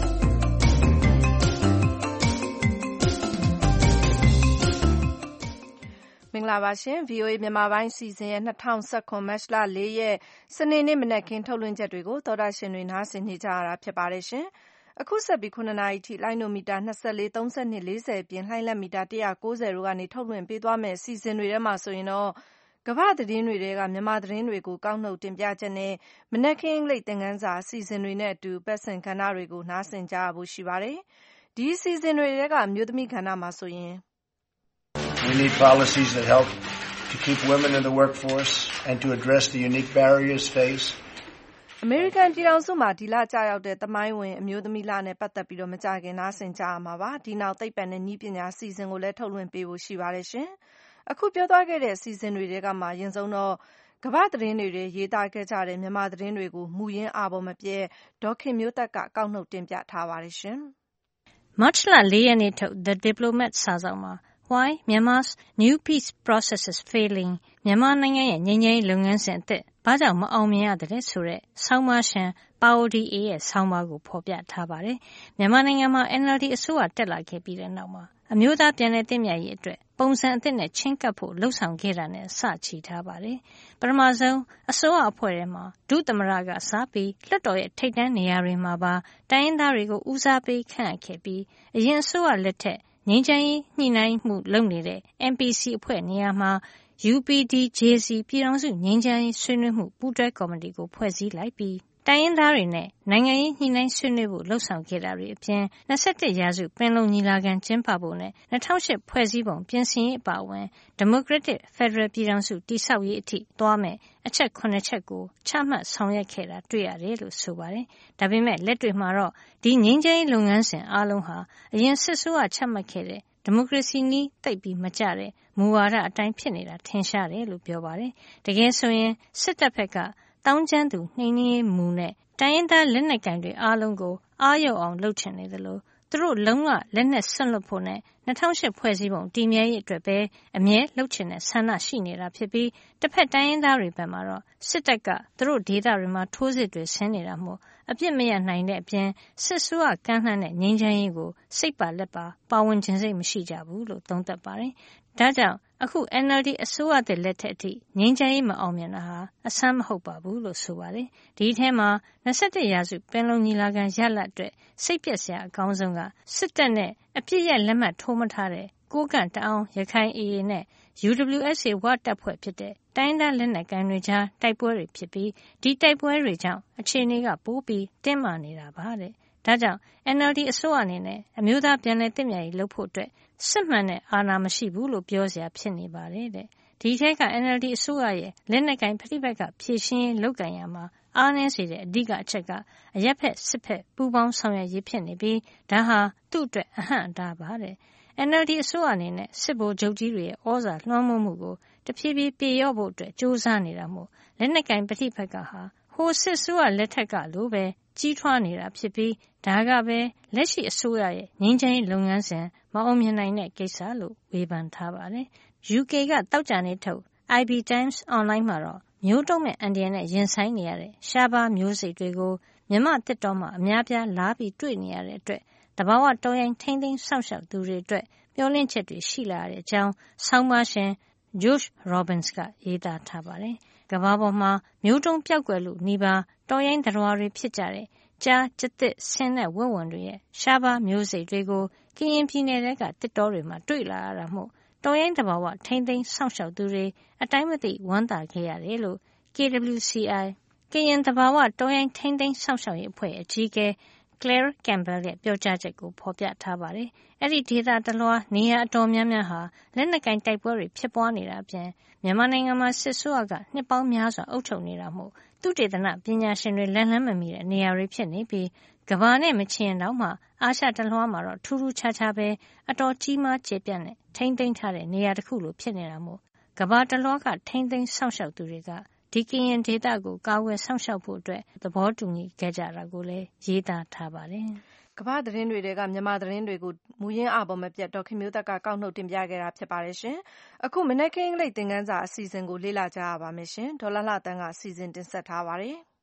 မင်္ဂလာပါရှင် ဗွီအိုအေ မြန်မာပိုင်းအစီအစဉ်ရဲ့၂၀၁၇ မတ်လ၄ရက်စနေနေ့မနက်ခင်းထုတ်လွှင့်ချက်တွေကိုသောတာရှင်တွေနားဆင်နေကြရတာဖြစ်ပါတယ်ရှင်။အခုဆက်ပြီးခုနှစ်နာရီထိလိုင်းဒိုမီတာ၂၄ ၃၂ ၄၀ပြင်လှိုင်းလက်မီတာ၁၉၀တို့ကနေထုတ်လွှင့်ပေးသွားမယ့်အစီအစဉ်တွေထဲမှာဆိုရင်တော့ကမ္ဘာသတင်းတွေထဲကမြန်မာသတင်းတွေကိုကောက်နှုတ်တင်ပြချက်နဲ့မနက်ခင်းလိပ်သင်ခန်းစာအစီအစဉ်တွေနဲ့အတူပတ်စင်ကဏ္ဍတွေကိုနားဆင်ကြရဖို့ရှိပါတယ်။ဒီအစီအစဉ်တွေထဲကအမျိုးသမီးကဏ္ဍမှာဆိုရင် We need policies that help to keep women in the workforce and to address the unique barriers faced. အမေရိကန်ပြည်ထောင်စုမှာဒီလကြာရောက်တဲ့သမိုင်းဝင်အမျိုးသမီးလနဲ့ပတ်သက်ပြီးတော့မကြခင်နားဆင်ကြရမှာပါ။ဒီနောက်သိပ္ပံနဲ့နည်းပညာအစီအစဉ်ကိုလည်းထုတ်လွှင့်ပေးဖို့ရှိပါတယ်ရှင်။အခုပြောသွားခဲ့တဲ့အစီအစဉ်တွေထဲကမှရင်ဆုံးတော့ကမ္ဘာသတင်းတွေရေးသားခဲ့ကြတဲ့မြန်မာသတင်းတွေကိုမူရင်းအာဘော်မပြဲဒေါ်ခင်မျိုးသက်ကကောက်နှုတ်တင်ပြထားပါတယ်ရှင်။ March လ၄ရက်နေ့ထုတ် The Diplomat စာစောင်မှာWhy Myanmar's new peace process is failing မြန်မာနိုင်ငံရဲ့ငြိမ်းချမ်းရေးလုပ်ငန်းစဉ်အသစ်ဘာကြောင့်မအောင်မြင်ရသလဲဆိုတဲ့ဆောင်းပါးရှင်ပါအိုဒီအေရဲ့ဆောင်းပါးကိုဖော်ပြထားပါတယ်။မြန်မာနိုင်ငံမှာ အန်အယ်လ်ဒီ အစိုးရတက်လာခဲ့ပြီးတဲ့နောက်မှာအမျိုးသားပြန်လည်သင့်မြတ်ရေးအတွက်ပုံစံအသစ်နဲ့ချင်းကပ်ဖို့လှုံ့ဆော်ခဲ့တာနဲ့စချီထားပါတယ်။ပထမဆုံးအစိုးရအဖွဲ့ထဲမှာဒုသမ္မတကစားပြီးလွှတ်တော်ရဲ့ထိပ်တန်းနေရာတွေမှာပါတိုင်းရင်းသားတွေကိုဦးစားပေးခန့်အပ်ခဲ့ပြီးအရင်အစိုးရလက်ထက်ငြိမ်းချမ်းရေးညှိနှိုင်းမှုလုပ်နေတဲ့ အမ်ပီစီ အဖွဲ့နေရာမှာ ယူ ပီ ဒီ ဂျေ စီ ပြည်ထောင်စုငြိမ်းချမ်းရေးဆွေးနွေးမှုပူးတွဲကော်မတီကိုဖွဲ့စည်းလိုက်ပြီးတိုင်းရင်းသားတွေနဲ့နိုင်ငံရေးညှိနှိုင်းဆွေးနွေးဖို့လှုံ့ဆော်ခဲ့တာတွေအပြင်၂၁ရာစုပင်လုံညီလာခံကျင်းပဖို့နဲ့၂၀၀၈ဖွဲ့စည်းပုံပြင်ဆင်ရေးအပါအဝင်ဒီမိုကရက်တစ်ဖက်ဒရယ်ပြည်ထောင်စုတည်ဆောက်ရေးအထိသွားမယ်အချက်၇ချက်ကိုချမှတ်ဆောင်ရွက်ခဲ့တာတွေ့ရတယ်လို့ဆိုပါတယ်။ဒါပေမဲ့လက်တွေ့မှာတော့ဒီငြိမ်းချမ်းရေးလုပ်ငန်းစဉ်အားလုံးဟာအရင်စစ်ဆိုးကချမှတ်ခဲ့တဲ့ဒီမိုကရေစီနည်းသိပ်ပြီးမကျတဲ့မူဝါဒအတိုင်းဖြစ်နေတာထင်ရှားတယ်လို့ပြောပါတယ်။တကယ်ဆိုရင်စစ်တပ်ဘက်ကတောင်းကျမ်းသူနှိမ်နင်းရေးမူနဲ့တိုင်းရင်းသားလက်နက်ကိုင်တွေအားလုံးကိုအားရုံအောင်လုပ်ချင်နေသလိုသူတို့လုံးဝလက်နက်စွန့်လွတ်ဖို့နဲ့၂၀၀၈ဖွဲ့စည်းပုံတည်မြဲရေးအတွက်ပဲအမြဲလုပ်ချင်တဲ့ဆန္ဒရှိနေတာဖြစ်ပြီးတစ်ဖက်တိုင်းရင်းသားတွေဘက်မှာတော့စစ်တပ်ကသူတို့ဒေသတွေမှာထိုးစစ်တွေဆင်းနေတာမို့အပြစ်မရနိုင်တဲ့အပြင်စစ်ဆိုးကကမ်းလှမ်းတဲ့ငြိမ်းချမ်းရေးကိုစိတ်ပါလက်ပါပါဝင်ခြင်းစိတ်မရှိကြဘူးလို့သုံးသပ်ပါတယ်။ဒါကြောင့်အခု အန်အယ်လ်ဒီ အစိုးရသစ်လက်ထက်အထိငြိမ်းချမ်းရေးမအောင်မြင်တာဟာအဆန်းမဟုတ်ပါဘူးလို့ဆိုပါတယ်။ဒီထဲမှာ၂၁ရာစုပင်လုံညီလာခံရလဒ်အတွက်စိတ်ပျက်စရာအကောင်းဆုံးကစစ်တပ်နဲ့အပြစ်ရဲ့လက်မှတ်ထိုးမထားတဲ့ကိုးကန့်တအောင်းရခိုင် အေအေ နဲ့ ယူ ဒဘလျူ အက်စ် အေ ဝတပ်ဖွဲ့ဖြစ်တဲ့တိုင်းဒေသလက်နက်ကိုင်တွေကြားတိုက်ပွဲတွေဖြစ်ပြီးဒီတိုက်ပွဲတွေကြောင့်အခြေအနေကပိုပြီးတင်းမာနေတာပါတဲ့။ဒါကြောင့် အန်အယ်လ်ဒီ အစိုးရအနေနဲ့အမျိုးသားပြန်လည်သင့်မြတ်ရေးလုပ်ဖို့အတွက်စစ်မှန်တဲ့အာဏာမရှိဘူးလို့ပြောစရာဖြစ်နေပါတယ်တဲ့။ဒီထဲက အန်အယ်လ်ဒီ အစိုးရရဲ့လက်နက်ကိုင်ပဋိပက္ခဖြေရှင်းရေးလုပ်ကိုင်ရမှာအားနည်းစေတဲ့အဓိကအချက်ကအရပ်ဖက်စစ်ဖက်ပူးပေါင်းဆောင်ရွက်ရေးဖြစ်နေပြီးဒါဟာသူ့အတွက်အဟန့်အတားပါတဲ့။ အန်အယ်လ်ဒီ အစိုးရအနေနဲ့စစ်ဗိုလ်ချုပ်ကြီးတွေရဲ့ဩဇာလွှမ်းမိုးမှုကိုတဖြည်းဖြည်းပြေလျော့ဖို့အတွက်ကြိုးစားနေတာမို့လက်နက်ကိုင်ပဋိပက္ခဟာဟိုစစ်ဆိုးရလက်ထက်ကလိုပဲကြီးထွားနေတာဖြစ်ပြီးဒါကပဲလက်ရှိအစိုးရရဲ့ငြိမ်းချမ်းရေးလုပ်ငန်းစဉ်မအောင်မြင်နိုင်တဲ့ကိစ္စလို့ဝေဖန်ထားပါတယ်။ ယူကေ ကတောက်ကြနေထုတ် အိုင် ဘီ Times Online မှာတော့မျိုးတုံးမဲ့အန္တရာယ်နဲ့ရင်ဆိုင်နေရတဲ့ရှားပါးမျိုးစိတ်တွေကိုမြန်မာသစ်တောမှာအများပြားလာပြီးတွေ့နေရတဲ့အတွက်တဘာဝတောရိုင်းထိန်းသိမ်းစောင့်ရှောက်သူတွေအတွက်မျှော်လင့်ချက်တွေရှိလာတဲ့အကြောင်းဆောင်းပါးရှင် Josh Robbins ကရေးသားထားပါတယ်။ကမ္ဘာပေါ်မှာမျိုးတုံးပျောက်ကွယ်လို့နီးပါးတောရိုင်းသတ္တဝါတွေဖြစ်ကြတဲ့ကြားကျသစ်ဆင်းတဲ့ဝက်ဝံတွေရဲ့ရှားပါးမျိုးစိတ်တွေကိုကရင်ပြည်နယ်ကသစ်တောတွေမှာတွေ့လာရတာမို့တောရိုင်းသဘာဝထိန်းသိမ်းစောင့်ရှောက်သူတွေအတိုင်းမသိဝမ်းသာခဲ့ရတယ်လို့ ကေ ဒဘလျူ စီ အိုင် ကရင်သဘာဝတောရိုင်းထိန်းသိမ်းစောင့်ရှောက်ရေးအဖွဲ့အကြီးအကဲ Claire Campbell ရဲ့ပြောကြားချက်ကိုဖော်ပြထားပါတယ်။အဲ့ဒီဒေသတလွှားနေရာအတော်များများဟာလက်နက်ကင်တိုက်ပွဲတွေဖြစ်ပွားနေတာအပြင်မြန်မာနိုင်ငံမှာစစ်ဆိုးရကနှစ်ပေါင်းများစွာအုပ်ချုပ်နေတာမို့သုတေသနပညာရှင်တွေလက်လှမ်းမမီတဲ့နေရာတွေဖြစ်နေပြီးကမ္ဘာနဲ့မချင်တော့မှအာရှတလွှားမှာတော့ထူးထူးခြားခြားပဲအတော်ကြီးမားကျယ်ပြန့်တဲ့ထိမ့်သိမ်းထားတဲ့နေရာတစ်ခုလိုဖြစ်နေတာမို့ကမ္ဘာတလွှားကထိမ့်သိမ်းစောင့်ရှောက်သူတွေကဒီကရင်ဒေသကိုကာကွယ်စောင့်ရှောက်ဖို့အတွက်သဘောတူညီခဲ့ကြတာကိုလည်းရေးသားထားပါတယ်ကမ္ဘာသတင်းတွေတွေကမြန်မာသတင်းတွေကိုမူရင်းအပေါ်မပြတ်တော့ခင်မျိုးသက်ကကောက်နှုတ်တင်ပြခဲ့တာဖြစ်ပါတယ်ရှင်။အခုမနက်ခင်းကလေးသင်ခန်းစာအစီအစဉ်ကိုလေ့လာကြရပါမယ်ရှင်။ဒေါ်လာလှတန်းကအစီအစဉ်တင်ဆက်ထားပါတယ်။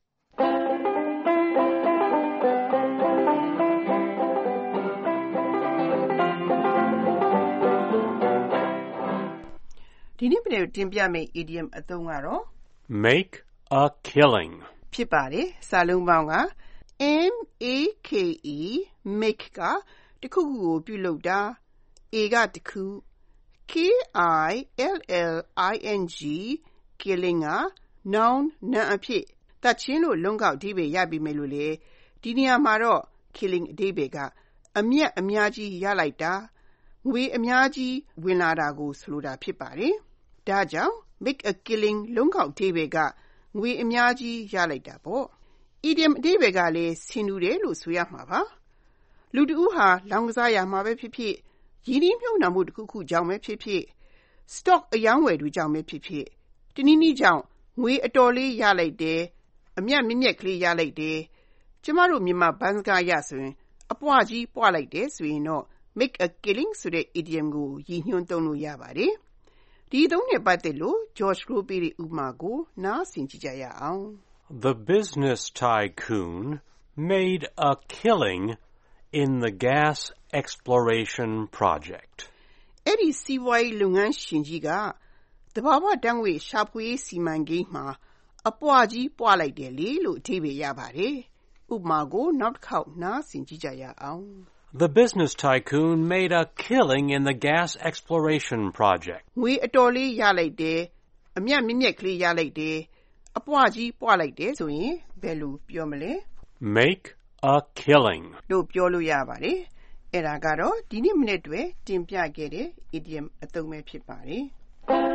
ဒီနေ့ပြန်တင်ပြမယ့် idiom အသုံးကတော့ make a killing ဖြစ်ပါတယ်။စာလုံးပေါင်းကM A K E make ကတခုခုကိုပြုလုပ်တာ A ကတခု K I L L I N G killing က noun နာမ်အဖြစ်တတ်ချင်းလို့လုံးကောက်အဓိပ္ပာယ်ရပြီမယ်လို့လေဒီနေရာမှာတော့ killing အဓိပ္ပာယ်ကအမြတ်အများကြီးရလိုက်တာငွေအများကြီးဝင်လာတာကိုဆိုလိုတာဖြစ်ပါတယ်။ဒါကြောင့် make a killing လုံးကောက်အဓိပ္ပာယ်ကငွေအများကြီးရလိုက်တာပေါ့။ idiom အဓိပ္ပာယ်ကလည်းဆင်တူတယ်လို့ဆိုရမှာပါ။လူတဦးဟာလောင်ကစားရမှာပဲဖြစ်ဖြစ်ရင်းနှီးမြှုပ်နှံမှုတစ်ခုခုကြောင့်ပဲဖြစ်ဖြစ် stock အယောင်းဝယ်တွေကြောင့်ပဲဖြစ်ဖြစ်တနည်းနည်းကြောင့်ငွေအတော်လေးရလိုက်တယ်အမြတ်မြင့်မြတ်ကလေးရလိုက်တယ်ကျမတို့မြန်မာဘန်းစကားရဆိုရင်အပွားကြီးပွားလိုက်တယ်ဆိုရင်တော့ make a killing ဆိုတဲ့ idiom ကိုရည်ညွှန်းသုံးလို့ရပါတယ်။ဒီသုံးနဲ့ပတ်သက်လို့ George Crow ပေးတဲ့ဥပမာကိုနားဆင်ကြည့်ကြရအောင် The business tycoon made a killing in the gas exploration project. အဲ့ဒီစီးပွားရေးလုပ်ငန်းရှင်ကြီးကတဘာဝတန်းဝေရှာဖွေစီမံကိန်းမှာအပွားကြီးပွားလိုက်တယ်လေလို့အဓိပ္ပာယ်ရပါတယ်။ဥပမာကိုနောက်တစ်ခေါက်နားဆင်ကြည့်ကြရအောင် The business tycoon made a killing in the gas exploration project. ငွေအတော်လေးရလိုက်တယ်အမြတ်မြင့်မြတ်ကလေးရလိုက်တယ်အပွားကြီးပွားလိုက်တယ်ဆိုရင်ဘယ်လိုပြောမလဲ Make a killing လို့ပြောလို့ရပါတယ်။အဲ့ဒါကတော့ဒီနေ့မနေ့တွင်တင်ပြခဲ့တဲ့ idiom အသုံးပဲဖြစ်ပါတယ်။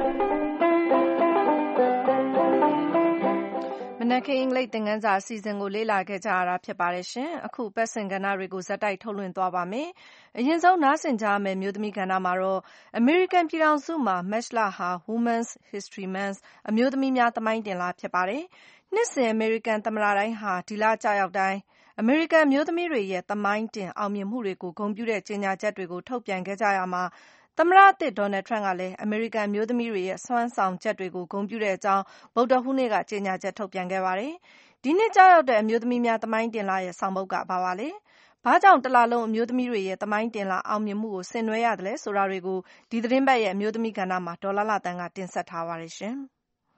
မနက်ခင်းအင်္ဂလိပ်သင်ခန်းစာအစီအစဉ်ကိုလေ့လာခဲ့ကြရတာဖြစ်ပါတယ်ရှင်။အခုပတ်စင်ကဏ္ဍတွေကိုဇက်တိုက်ထုတ်လွှင့်သွားပါမယ်။အရင်ဆုံးနားဆင်ကြရမယ့်မျိုးသမီးကဏ္ဍမှာတော့ American ပြည်ထောင်စုမှာ မတ်လဟာ Women's History Month အမျိုးသမီးများသမိုင်းတင်လဖြစ်ပါတယ်။နှစ်စဉ် American သမ္မတတိုင်းဟာဒီလကျရောက်တိုင်းအမေရိကန်အမျိုးသမီးတွေရဲ့သမိုင်းတင်အောင်မြင်မှုတွေကိုဂုဏ်ပြုတဲ့ကြေညာချက်တွေကိုထုတ်ပြန်ခဲ့ကြရမှာသမ္မတသစ် Donald Trump ကလည်းအမေရိကန်အမျိုးသမီးတွေရဲ့စွမ်းဆောင်ချက်တွေကိုဂုဏ်ပြုတဲ့အကြောင်းဗုဒ္ဓဟူးနေ့ကကြေညာချက်ထုတ်ပြန်ခဲ့ပါတယ်။ဒီနှစ်ကျရောက်တဲ့အမျိုးသမီးများသမိုင်းတင်လရဲ့ဆောင်ပုဒ်ကဘာပါလဲ။ဘာကြောင့်တလလုံးအမျိုးသမီးတွေရဲ့သမိုင်းတင်လအောင်မြင်မှုကိုဆင်နွှဲရတယ်လဲဆိုတာတွေကိုဒီသတင်းပတ်ရဲ့အမျိုးသမီးကဏ္ဍမှာဒေါ်လာလာတန်းကတင်ဆက်ထားပါတယ်ရှင်။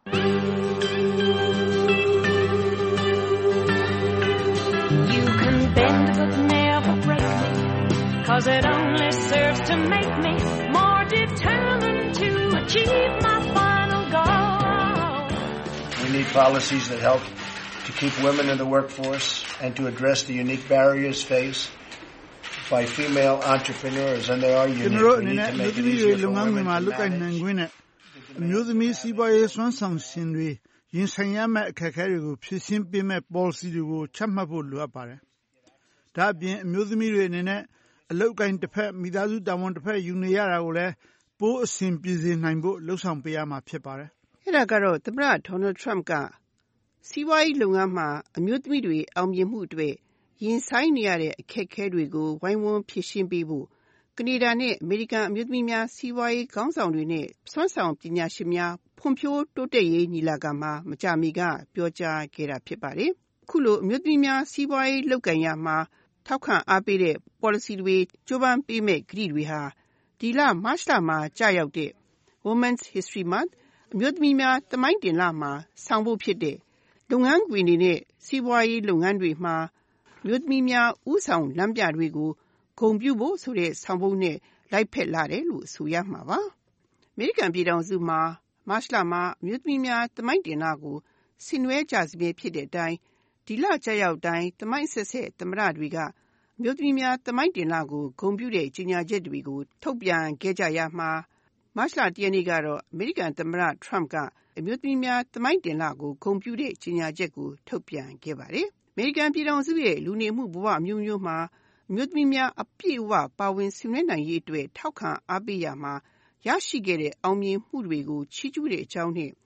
You can bend but never break me, 'cause it only serves to make me more determined to achieve my final goal. We need policies that help to keep women in the workforce and to address the unique barriers faced by female entrepreneurs, and there are unique. We need to make it easier for women to manage. အမျိုးသမီးစီးပွားရေးစွမ်းဆောင်ရှင်တွေရင်ဆိုင်ရမယ့်အခက်အခဲတွေကိုဖြေရှင်းပေးမယ့် policy တွေကိုချမှတ်ဖို့လိုအပ်ပါတယ်။ဒါ့အပြင်အမျိုးသမီးတွေအနေနဲ့အလုပ်ကိုင်တစ်ဖက်မိသားစုတာဝန်တစ်ဖက်ယူနေရတာကိုလည်းပိုးအဆင်ပြေစေနိုင်ဖို့လှုံ့ဆော်ပေးရမှာဖြစ်ပါတယ်။အဲ့ဒါကတော့သမ္မတ Donald Trump ကစီးပွားရေးလုပ်ငန်းမှာအမျိုးသမီးတွေအောင်မြင်မှုတွေရင်ဆိုင်နေရတဲ့အခက်အခဲတွေကိုဝိုင်းဝန်းဖြေရှင်းပေးဖို့ကနေဒါနဲ့အမေရိကန်အမျိုးသမီးများစီးပွားရေးခေါင်းဆောင်တွေနဲ့စွမ်းဆောင်ပညာရှင်များဖွံ့ဖြိုးတိုးတက်ရေးညီလာခံမှာမကြာမီကပြောကြားခဲ့တာဖြစ်ပါတယ်။အခုလိုအမျိုးသမီးများစီးပွားရေးလုပ်ကိုင်ရမှာထောက်ခံအားပေးတဲ့ policy တွေကြိုးပမ်းပေးမဲ့ကတိတွေဟာဒီလမတ်လမှာကြာရောက်တဲ့ Women's History Month အမျိုးသမီးများသမိုင်းတင်လမှာဆောင်ဖို့ဖြစ်တဲ့လုပ်ငန်းခွင်တွေနဲ့စီးပွားရေးလုပ်ငန်းတွေမှာအမျိုးသမီးများဦးဆောင်လမ်းပြတွေကိုဂုဏ်ပြုဖို့ဆိုတဲ့ဆောင်ပုဒ်နဲ့လိုက်ဖက်လာတယ်လို့ဆိုရမှာပါ။အမေရိကန်ပြည်ထောင်စုမှာမတ်လမှာအမျိုးသမီးများသမိုင်းတင်လကိုဆင်နွှဲကြစမြဲဖြစ်တဲ့အတိုင်းဒီလကျရောက်တိုင်းသမိုင်းဆက်ဆက်သမ္မတတွေကအမျိုးသမီးများသမိုင်းတင်လကိုဂုဏ်ပြုတဲ့ကြေညာချက်တွေကိုထုတ်ပြန်ခဲ့ကြရမှာမတ်လတရက်နေ့ကတော့အမေရိကန်သမ္မတ Trump ကအမျိုးသမီးများသမိုင်းတင်လကိုဂုဏ်ပြုတဲ့ကြေညာချက်ကိုထုတ်ပြန်ခဲ့ပါတယ်။အမေရိကန်ပြည်ထောင်စုရဲ့လူနေမှုဘဝအမျိုးမျိုးမှာအမျိုးသမီးများအပြည့်အဝပါဝင်ဆင်နွှဲနိုင်ရေးအတွက်ထောက်ခံအားပေးရမှာရရှိခဲ့တဲ့အောင်မြင်မှုတွေကိုချီးကျူးတဲ့အကြောင်းနဲ့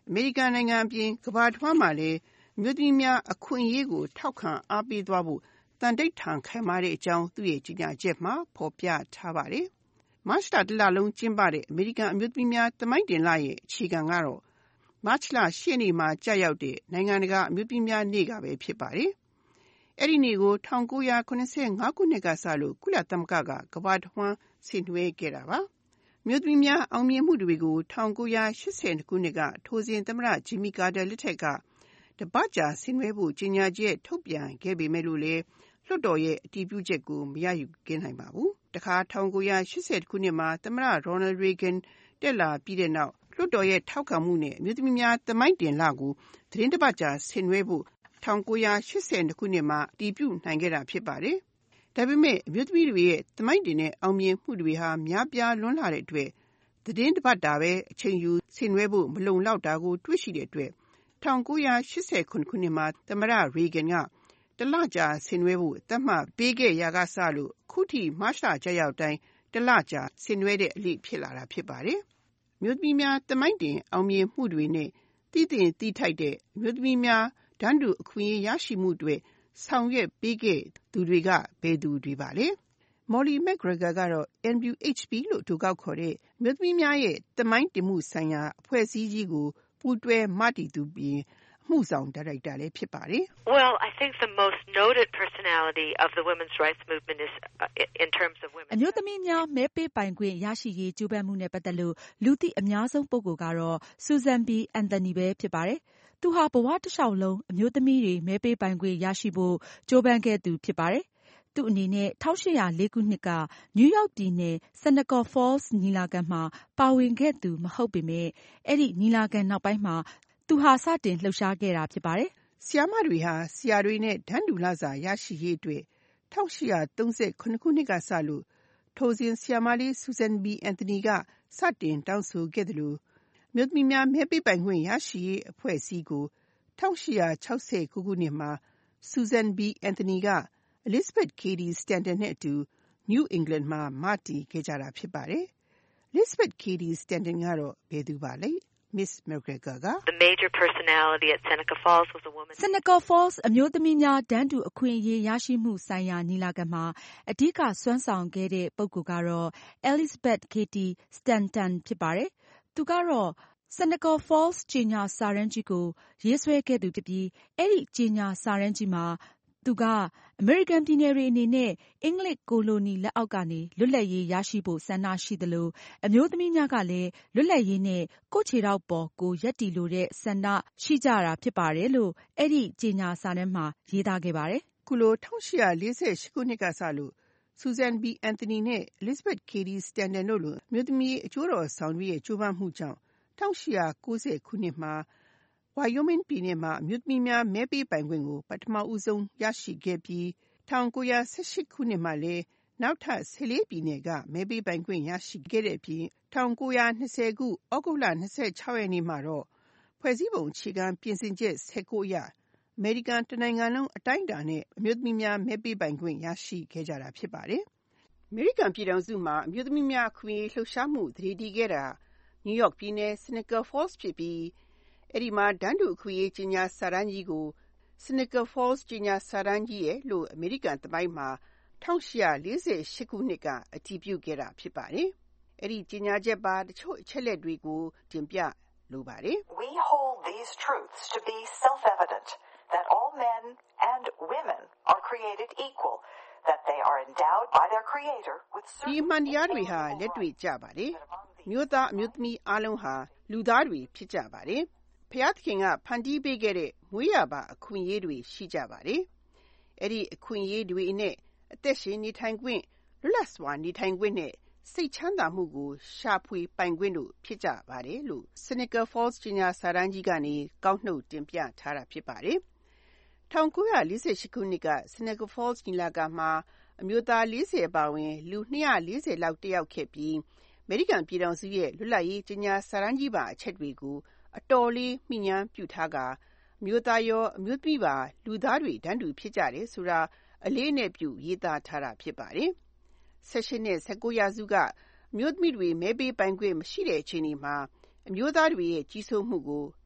အမေရိကန်နိုင်ငံအပြင်ကမ္ဘာတစ်ဝှမ်းမှာလည်းအမျိုးသမီးများအခွင့်အရေးကိုထောက်ခံအားပေးသွားဖို့တန်တိတ်ထန်ခိုင်မာတဲ့အကြောင်းသူ့ရဲ့ကြေညာချက်မှာဖော်ပြထားပါတယ်။မတ်လတစ်လလုံးကျင်းပတဲ့အမေရိကန်အမျိုးသမီးများသမိုင်းတင်လရဲ့အခြေခံကတော့မတ်လရှစ်နေ့မှာကြာရောက်တဲ့နိုင်ငံတကာအမျိုးသမီးများနေ့ကပဲဖြစ်ပါတယ်။အဲ့ဒီနေ့ကို၁၉၇၅ခုနှစ်ကစလို့ကုလသမဂ္ဂကကမ္ဘာတစ်ဝှမ်းဆင်နွှဲခဲ့တာပါ။မြို့သမီးများအောင်မြင်မှုတွေကို၁၉၈၂ခုနှစ်ကထိုစဉ်သမ္မတဂျီမီကာတာလက်ထက်ကတပတ်ကြာဆင်နွှဲဖို့ကြေညာချက်ထုတ်ပြန်ခဲ့ပေမဲ့လို့လေလွှတ်တော်ရဲ့အတည်ပြုချက်ကိုမရယူခဲ့နိုင်ပါဘူး။တခါ၁၉၈၁ခုနှစ်မှာသမ္မတရော်နယ်ရေဂန်တက်လာပြီးတဲ့နောက်လွှတ်တော်ရဲ့ထောက်ခံမှုနဲ့အမျိုးသမီးများသမိုင်းတင်လကိုသတင်းတစ်ပတ်ကြာဆင်နွှဲဖို့၁၉၈၂ခုနှစ်မှာအတည်ပြုနိုင်ခဲ့တာဖြစ်ပါတယ်။ဒါပေမဲ့အမျိုးသမီးတွေရဲ့သမိုင်းတင်တဲ့အောင်မြင်မှုတွေဟာများပြားလွန်းလာတဲ့အတွက်သတင်းတစ်ပတ်တာပဲအချိန်ယူဆင်နွှဲဖို့မလုံလောက်တာကိုတွေ့ရှိတဲ့အတွက်၁၉၈၇ခုနှစ်မှာသမ္မတရေဂန်ကတလကြာဆင်နွှဲဖို့သတ်မှတ်ပေးခဲ့ရာကစလို့ခုထိမတ်လကြာရောက်တိုင်းတလကြာဆင်နွှဲတဲ့အလိဖြစ်လာတာဖြစ်ပါတယ်။မြို့သမီးများသမိုင်းတင်အောင်မြင်မှုတွေနဲ့တည်တည်တည်ထိုက်တဲ့မြို့သမီးများတန်းတူအခွင့်အရေးရရှိမှုတွေဆောင်ရွက်ပေးခဲ့သူတွေကဘယ်သူတွေပါလဲ။ Molly McGregor ကတော့ N W H P လို့သူကောက်ခေါ်တဲ့မြို့သမီးများရဲ့သမိုင်းတင်မှုဆိုင်ရာအဖွဲ့အစည်းကြီးကိုပူးတွဲမတည်သူပြီးအမှုဆောင်ဒါရိုက်တာလည်းဖြစ်ပါတယ်။ Well, I think the most noted personality of the women's rights movement is uh, in terms of women. အမျိုးသမီးများမဲပေးပိုင်ခွင့်ရရှိရေးကြိုးပမ်းမှုနဲ့ပတ်သက်လို့လူသိအများဆုံးပုဂ္ဂိုလ်ကတော့ Susan B. Anthony ပဲဖြစ်ပါတယ်။သူဟာဘဝတစ်လျှောက်လုံးအမျိုးသမီးတွေမဲပေးပိုင်ခွင့်ရရှိဖို့ကြိုးပမ်းခဲ့သူဖြစ်ပါတယ်။သူ့အနေနဲ့၁၈၀၄ခုနှစ်ကနယူးယောက်ပြည်နယ် Seneca Falls ညီလာခံမှာပါဝင်ခဲ့သူမဟုတ်ပေမဲ့အဲ့ဒီညီလာခံနောက်ပိုင်းမှာသူဟာစတင်လှုပ်ရှားခဲ့တာဖြစ်ပါတယ်။ဆရာမတွေဟာဆရာတွေနဲ့တန်းတူလစာရရှိရေးအတွက်၁၈၃၇ခုနှစ်ကစလို့ထိုစဉ်ဆရာမလေး Susan B. Anthony ကစတင်တောင်းဆိုခဲ့တယ်လို့မြို့သမီးများမဲပေးပိုင်ခွင့်ရရှိရေးအဖွဲ့အစည်းကို၁၈၆၉ခုနှစ်မှာ Susan B. Anthony က Elizabeth Cady Stanton နဲ့အတူ New England မှာမတည်ခဲ့ကြတာဖြစ်ပါတယ်။ Elizabeth Cady Stanton ကတော့ဘယ်သူပါလဲ။ Miss McGregor က The major personality at Seneca Falls was a woman. Seneca Falls အမျိုးသမီးများတန်းတူအခွင့်အရေးရရှိမှုဆိုင်ရာညီလာခံမှာအဓိကစွမ်းဆောင်ခဲ့တဲ့ပုဂ္ဂိုလ်ကတော့ Elizabeth Cady Stanton ဖြစ်ပါတယ်။သူကတော့ Seneca Falls ကြေညာစာတမ်းကြီးကိုရေးဆွဲခဲ့သူဖြစ်ပြီးအဲ့ဒီကြေညာစာတမ်းကြီးမှာသူကအမေရိကန်ပြည်နယ်တွေအနေနဲ့အင်္ဂလိပ်ကိုလိုနီလက်အောက်ကနေလွတ်လပ်ရေးရရှိဖို့ဆန္ဒရှိသလိုအမျိုးသမီးများကလည်းလွတ်လပ်ရေးနဲ့ကိုယ့်ခြေထောက်ပေါ်ကိုရပ်တည်လိုတဲ့ဆန္ဒရှိကြတာဖြစ်ပါတယ်လို့အဲ့ဒီကြေညာစာတမ်းမှာရေးသားခဲ့ပါတယ်။ခုလို၁၈၄၈ခုနှစ်ကစလို့ Susan B. Anthony နဲ့ Elizabeth Cady Stanton တို့လိုအမျိုးသမီးအကျိုးတော်ဆောင်တွေရဲ့ကြိုးပမ်းမှုကြောင့်၁၈၉၀ခုနှစ်မှာWyoming ပြည်နယ်မှာအမျိုးသမီးများမဲပေးပိုင်ခွင့်ကိုပထမဦးဆုံးရရှိခဲ့ပြီး၁၉၁၈ခုနှစ်မှာလည်းနောက်ထပ်၁၄ပြည်နယ်ကမဲပေးပိုင်ခွင့်ရရှိခဲ့တဲ့အပြင်၁၉၂၀ခုဩဂုတ်လ၂၆ရက်နေ့မှာတော့ဖွဲ့စည်းပုံအခြေခံပြင်ဆင်ချက်၁၉အရအမေရိကန်တနိုင်ငံလုံးအတိုင်းအတာနဲ့အမျိုးသမီးများမဲပေးပိုင်ခွင့်ရရှိခဲ့ကြတာဖြစ်ပါတယ်။အမေရိကန်ပြည်ထောင်စုမှာအမျိုးသမီးများအခွင့်အရေးလှုပ်ရှားမှုတည်တည်ခဲ့တာနယူးယောက်ပြည်နယ် Seneca Falls ဖြစ်ပြီးအဲ့ဒီမှာတန်းတူအခွင့်အရေးကြေညာစာတမ်းကြီးကို Seneca Falls ကြေညာစာတမ်းကြီးရဲ့လို့အမေရိကန်သမိုင်းမှာ၁၈၄၈ခုနှစ်ကအတည်ပြုခဲ့တာဖြစ်ပါတယ်။အဲ့ဒီကြေညာချက်ပါတချို့အချက်လက်တွေကိုတင်ပြလိုပါတယ်။ We hold these truths to be self-evident that all men and women are created equal, that they are endowed by their creator with certain ဒီမှန်တရားတွေဟာလက်တွေ့ကြပါတယ်။မြို့သားအမျိုးသမီးအားလုံးဟာလူသားတွေဖြစ်ကြပါတယ်။ဖျားသခင်ကဖန်တီးပေးခဲ့တဲ့မွေးရပါအခွင့်အရေးတွေရှိကြပါတယ်။အဲ့ဒီအခွင့်အရေးတွေနဲ့အသက်ရှင်နေထိုင်ခွင့်လွတ်လပ်စွာနေထိုင်ခွင့်နဲ့စိတ်ချမ်းသာမှုကိုရှာဖွေပိုင်ခွင့်တို့ဖြစ်ကြပါတယ်လို့ Seneca Falls ကြေညာစာတမ်းကြီးကနေကောက်နှုတ်တင်ပြထားတာဖြစ်ပါတယ်။၁၉၄၈ခုနှစ်က Seneca Falls ညီလာခံမှာအမျိုးသား၄၀ပါဝင်လူ၂၄၀လောက်တက်ရောက်ခဲ့ပြီးအမေရိကန်ပြည်ထောင်စုရဲ့လွတ်လပ်ရေးကြေညာစာတမ်းကြီးပါအချက်တွေကိုအတော်လေးမိညာပြုထားကအမျိုးသားရောအမျိုးသမီးပါလူသားတွေတန်းတူဖြစ်ကြတယ်ဆိုတာအလေးနဲ့ပြုရေးသားထားတာဖြစ်ပါတယ်။၁၈နဲ့၁၉ရာစုကအမျိုးသမီးတွေမဲပေးပိုင်ခွင့်မရှိတဲ့အချိန်မှာအမျိုးသားတွေရဲ့ကြီးစိုးမှုကို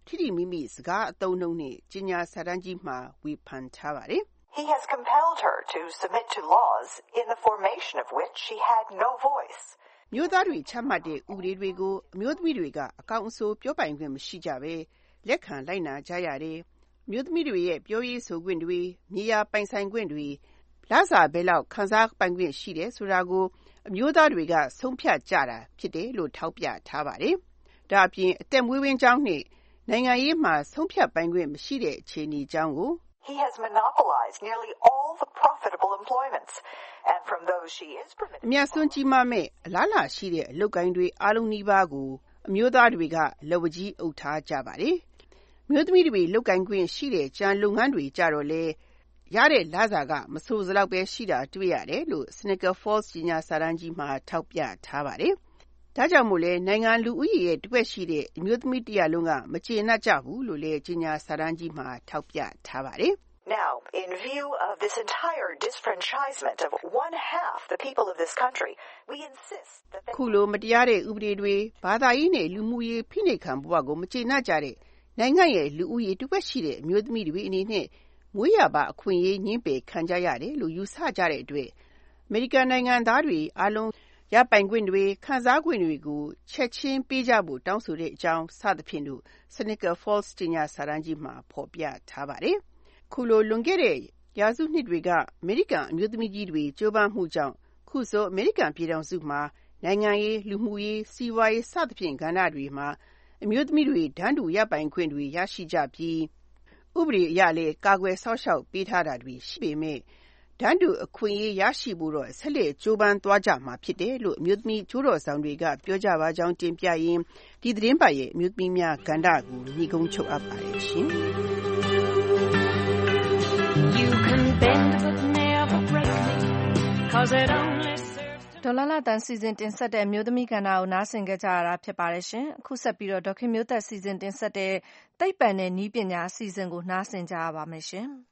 ထိထိမိမိစကားအသုံးနှုန်းနဲ့ကြေညာစာတမ်းကြီးမှာဝေဖန်ထားပါတယ်။ He has compelled her to submit to laws in the formation of which she had no voice. မျိုးသားတွေချမှတ်တဲ့ဥပဒေတွေကိုအမျိုးသမီးတွေကအကောင့်အဆိုးပြောပိုင်ခွင့်မရှိကြဘဲလက်ခံလိုက်နာကြရတယ်။မျိုးသမီးတွေရဲ့ပြောရေးဆိုခွင့်တွေမြေယာပိုင်ဆိုင်ခွင့်တွေလစာဘဲလောက်ခန်းစားပိုင်ခွင့်ရှိတယ်ဆိုတာကိုအမျိုးသားတွေကဆုံးဖြတ်ကြတာဖြစ်တယ်လို့ထောက်ပြထားပါတယ်။ဒါအပြင်အသက်မွေးဝမ်းကြောင်းနဲ့နိုင်ငံရေးမှာဆုံးဖြတ်ပိုင်ခွင့်မရှိတဲ့အခြေအနေကြောင်းကို He has monopolized nearly all the profitable employments, and from those she is permitted. အများဆုံးကြီးမားမဲ့အလားလာရှိတဲ့အလုပ်ကိုင်းတွေအလုံးနီးပါးကိုအမျိုးသားတွေကလက်ဝကြီးအုပ်ထားကြပါတယ်။မျိုးသမီးတွေလုပ်ကိုင်းခွင့်ရှိတဲ့ကြံလုပ်ငန်းတွေကြတော့လေရတဲ့လစာကမဆိုးစလောက်ပဲရှိတာတွေ့ရတယ်လို့ Seneca Falls ကြီးညာစာတမ်းကြီးမှာထောက်ပြထားပါတယ်။ဒါကြောင့်မို့လဲနိုင်ငံလူဦးရေရဲ့တစ်ဝက်ရှိတဲ့အမျိုးသမီးတရာလုံးကမကျေနပ်ကြဘူးလို့လည်းကြီးညာစာတမ်းကြီးမှာထောက်ပြထားပါတယ်။ Now, in view of this entire disfranchisement of one half the people of this country, we insist that they... ခုလိုမတရားတဲ့ဥပဒေတွေဘာသာရေးနဲ့လူမှုရေးဖိနှိပ်ခံဘဝကိုမကျေနပ်ကြတဲ့နိုင်ငံရဲ့လူဦးရေတစ်ဝက်ရှိတဲ့အမျိုးသမီးတွေအနေနဲ့မွေးရပါအခွင့်အရေးညှင်းပယ်ခံကြရတယ်လို့ယူဆကြတဲ့အတွက်အမေရိကန်နိုင်ငံသားတွေအလုံးရပိုင်ခွင့်တွေခံစားခွင့်တွေကိုချက်ချင်းပေးကြဖို့တောင်းဆိုတဲ့အကြောင်းစသဖြင့်လို့ Seneca Falls ကြီးညာစာတမ်းကြီးမှာဖော်ပြထားပါတယ်။ခုလိုလွန်ခဲ့တဲ့ရာစုနှစ်တွေကအမေရိကန်အမျိုးသမီးကြီးတွေကြိုးပမ်းမှုကြောင့်ခုဆိုအမေရိကန်ပြည်ထောင်စုမှာနိုင်ငံရေးလူမှုရေးစီးပွားရေးစသဖြင့်ကဏ္ဍတွေမှာအမျိုးသမီးတွေတန်းတူရပိုင်ခွင့်တွေရရှိကြပြီးဥပဒေအရလည်းကာကွယ်ဆောက်ရှောက်ပေးထားတာတွေရှိပေမဲ့တန်းတူအခွင့်အရေးရရှိဖို့တော့ဆက်လက်ကြိုးပမ်းသွားကြမှာဖြစ်တယ်လို့အမျိုးသမီးကျိုးတော်ဆောင်တွေကပြောကြပါကြောင်းတင်ပြရင်းဒီသတင်းပတ်ရဲ့အမျိုးသမီးများကဏ္ဍကိုညီကုန်းချုပ်အပ်ပါတယ်ရှင်။ You can bend but never break me, 'cause it only serves to... ဒေါ်လာလာတန်စီစဉ်တင်ဆက်တဲ့အမျိုးသမီးကဏ္ဍကိုနားဆင်ကြကြရတာဖြစ်ပါတယ်ရှင်။အခုဆက်ပြီးတော့ဒေါခင်မျိုးသက်စီစဉ်တင်ဆက်တဲ့သိပ္ပံနဲ့နည်းပညာအစီအစဉ်ကိုနားဆင်ကြရပါမယ်ရှင်။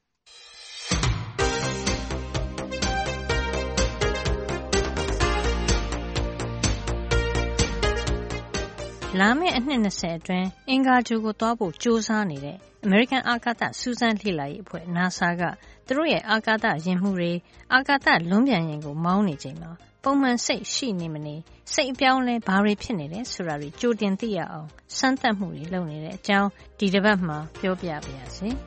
လာမယ့်အနှစ်၂၀အတွင်းအင်္ဂါဂြိုဟ်ကိုသွားဖို့ကြိုးစားနေတဲ့အမေရိကန်အာကာသစူးစမ်းလေ့လာရေးအဖွဲ့ NASA ကသူတို့ရဲ့အာကာသယာဉ်မှူးတွေအာကာသလွန်းပြန်ယာဉ်ကိုမောင်းနေချိန်မှာပုံမှန်စိတ်ရှိနေမနေစိတ်အပြောင်းလဲဘာတွေဖြစ်နေလဲဆိုတာတွေကြိုတင်သိရအောင်စမ်းသပ်မှုတွေလုပ်နေတဲ့အကြောင်းဒီတစ်ပတ်မှာပြောပြပါရစေ။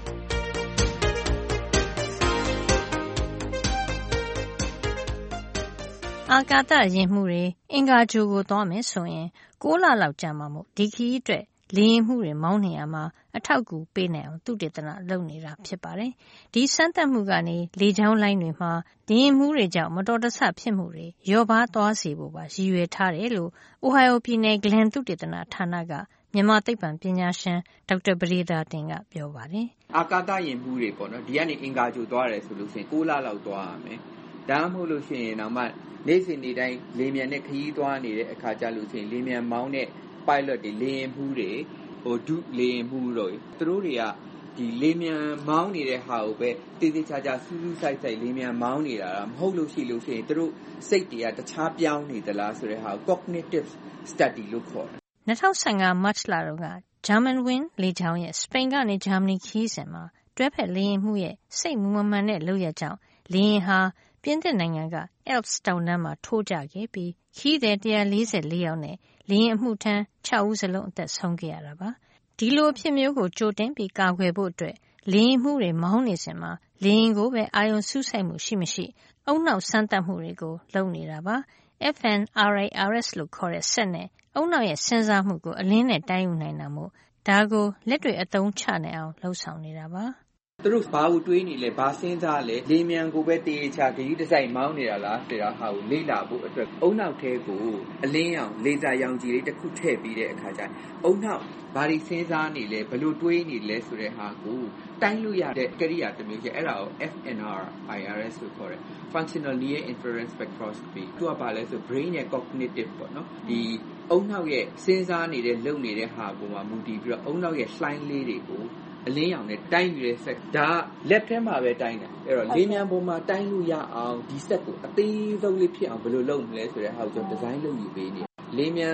အာကာသယာဉ်မှူးတွေအင်္ဂါဂြိုဟ်ကိုသွားမယ်ဆိုရင်၉လလောက်ကြာမှာမို့ဒီခရီးအတွက်လေယာဉ်မှူးတွေမောင်းနေရမှာအထောက်အကူပေးနိုင်အောင်သုတေသနလုပ်နေတာဖြစ်ပါတယ်။ဒီစမ်းသပ်မှုကနေလေကြောင်းလိုင်းတွေမှာလေယာဉ်မှူးတွေကြောင့်မတော်တဆဖြစ်မှုတွေလျော့ပါးသွားစေဖို့ပါရည်ရွယ်ထားတယ်လို့ Ohio ပြည်နယ် Glenn သုတေသနဌာနကမြန်မာသိပ္ပံပညာရှင်ဒေါက်တာပဒေသာတင်ကပြောပါတယ်။အာကာသယာဉ်မှူးတွေပေါ့နော်ဒီကနေအင်္ဂါဂြိုဟ်သွားတယ်ဆိုလို့ရှိရင်၉လလောက်သွားရမယ်။ဒါမှမဟုတ်လို့ရှိရင်တော့မှနေ့စဉ်နေ့တိုင်းလေမြန်နဲ့ခရီးသွားနေတဲ့အခါကျလို့ရှိရင်လေမြန်မောင်းတဲ့ pilot တွေလေယာဉ်မှူးတွေဟိုဒုလေယာဉ်မှူးတို့သူတို့တွေကဒီလေမြန်မောင်းနေတဲ့ဟာကိုပဲတည်တည်ချာချာစူးစူးဆိုင်ဆိုင်လေမြန်မောင်းနေတာမဟုတ်လို့ရှိလို့ရှိရင်သူတို့စိတ်တွေကတခြားပြောင်းနေသလားဆိုတဲ့ဟာကို cognitive study လို့ခေါ်တယ်။၂၀၁၅ March လတုန်းက Germanwings လေကြောင်းရဲ့စပိန်ကနေဂျာမနီခရီးစဉ်မှာတွဲဖက်လေယာဉ်မှူးရဲ့စိတ်မမှန်တဲ့လုပ်ရကြောင်းလေယာဉ်ဟာပြင်သစ်နိုင်ငံက Alps တောင်တန်းမှာထိုးကျခဲ့ပြီးခရီးသည်၁၄၄ယောက်နဲ့လေယာဉ်အမှုထမ်း၆ဦးစလုံးအသက်ဆုံးခဲ့ရတာပါ။ဒီလိုအဖြစ်မျိုးကိုကြိုတင်ပြီးကာကွယ်ဖို့အတွက်လေယာဉ်မှုတွေမောင်းနေစဉ်မှာလေယာဉ်ကိုပဲအာရုံစူးစိုက်မှုရှိမရှိအုံနောက်စမ်းသပ်မှုတွေကိုလုပ်နေတာပါ။ F N R I R S လို့ခေါ်တဲ့စက်နဲ့အုံနောက်ရဲ့စဉ်းစားမှုကိုအလင်းနဲ့တိုင်းယူနိုင်တာမို့ဒါကိုလက်တွေ့အသုံးချနိုင်အောင်လှုပ်ဆောင်နေတာပါ။သူတို့ဘာကိုတွေးနေလဲဘာစဉ်းစားလဲလေမြန်ကိုပဲတေးချဂရီးတစ်စိုက်မောင်းနေတာလားဆိုတာဟာကိုလေ့လာဖို့အတွက်အုံနောက်ထဲကိုအလင်းရောင်လေဆာရောင်ခြည်လေးတစ်ခုထည့်ပြီးတဲ့အခါကျရင်အုံနောက်ဘာတွေစဉ်းစားနေလဲဘယ်လိုတွေးနေလဲဆိုတဲ့ဟာကိုတိုင်းလို့ရတဲ့ကိရိယာတစ်မျိုးရှိအဲ့ဒါကို F N R I R S လို့ခေါ်တယ် Functional Near Infrared Spectroscopy သူကဘာလဲဆို brain နဲ့ cognitive ပေါ့နော်ဒီအုံနောက်ရဲ့စဉ်းစားနေတဲ့လုပ်နေတဲ့ဟာပေါ်မှာမူတည်ပြီးတော့အုံနောက်ရဲ့လှိုင်းလေးတွေကိုအလင်းရောင်နဲ့တိုင်းယူတဲ့ဆက်ဒါလက်ထဲမှာပဲတိုင်းတယ်အဲ့တော့လေမြန်ပေါ်မှာတိုင်းလို့ရအောင်ဒီဆက်ကိုအသေးဆုံးလေးဖြစ်အောင်ဘယ်လိုလုပ်မလဲဆိုတဲ့ဟာကိုကျွန်တော်ဒီဇိုင်းလုပ်ယူပေးနေလေမြန်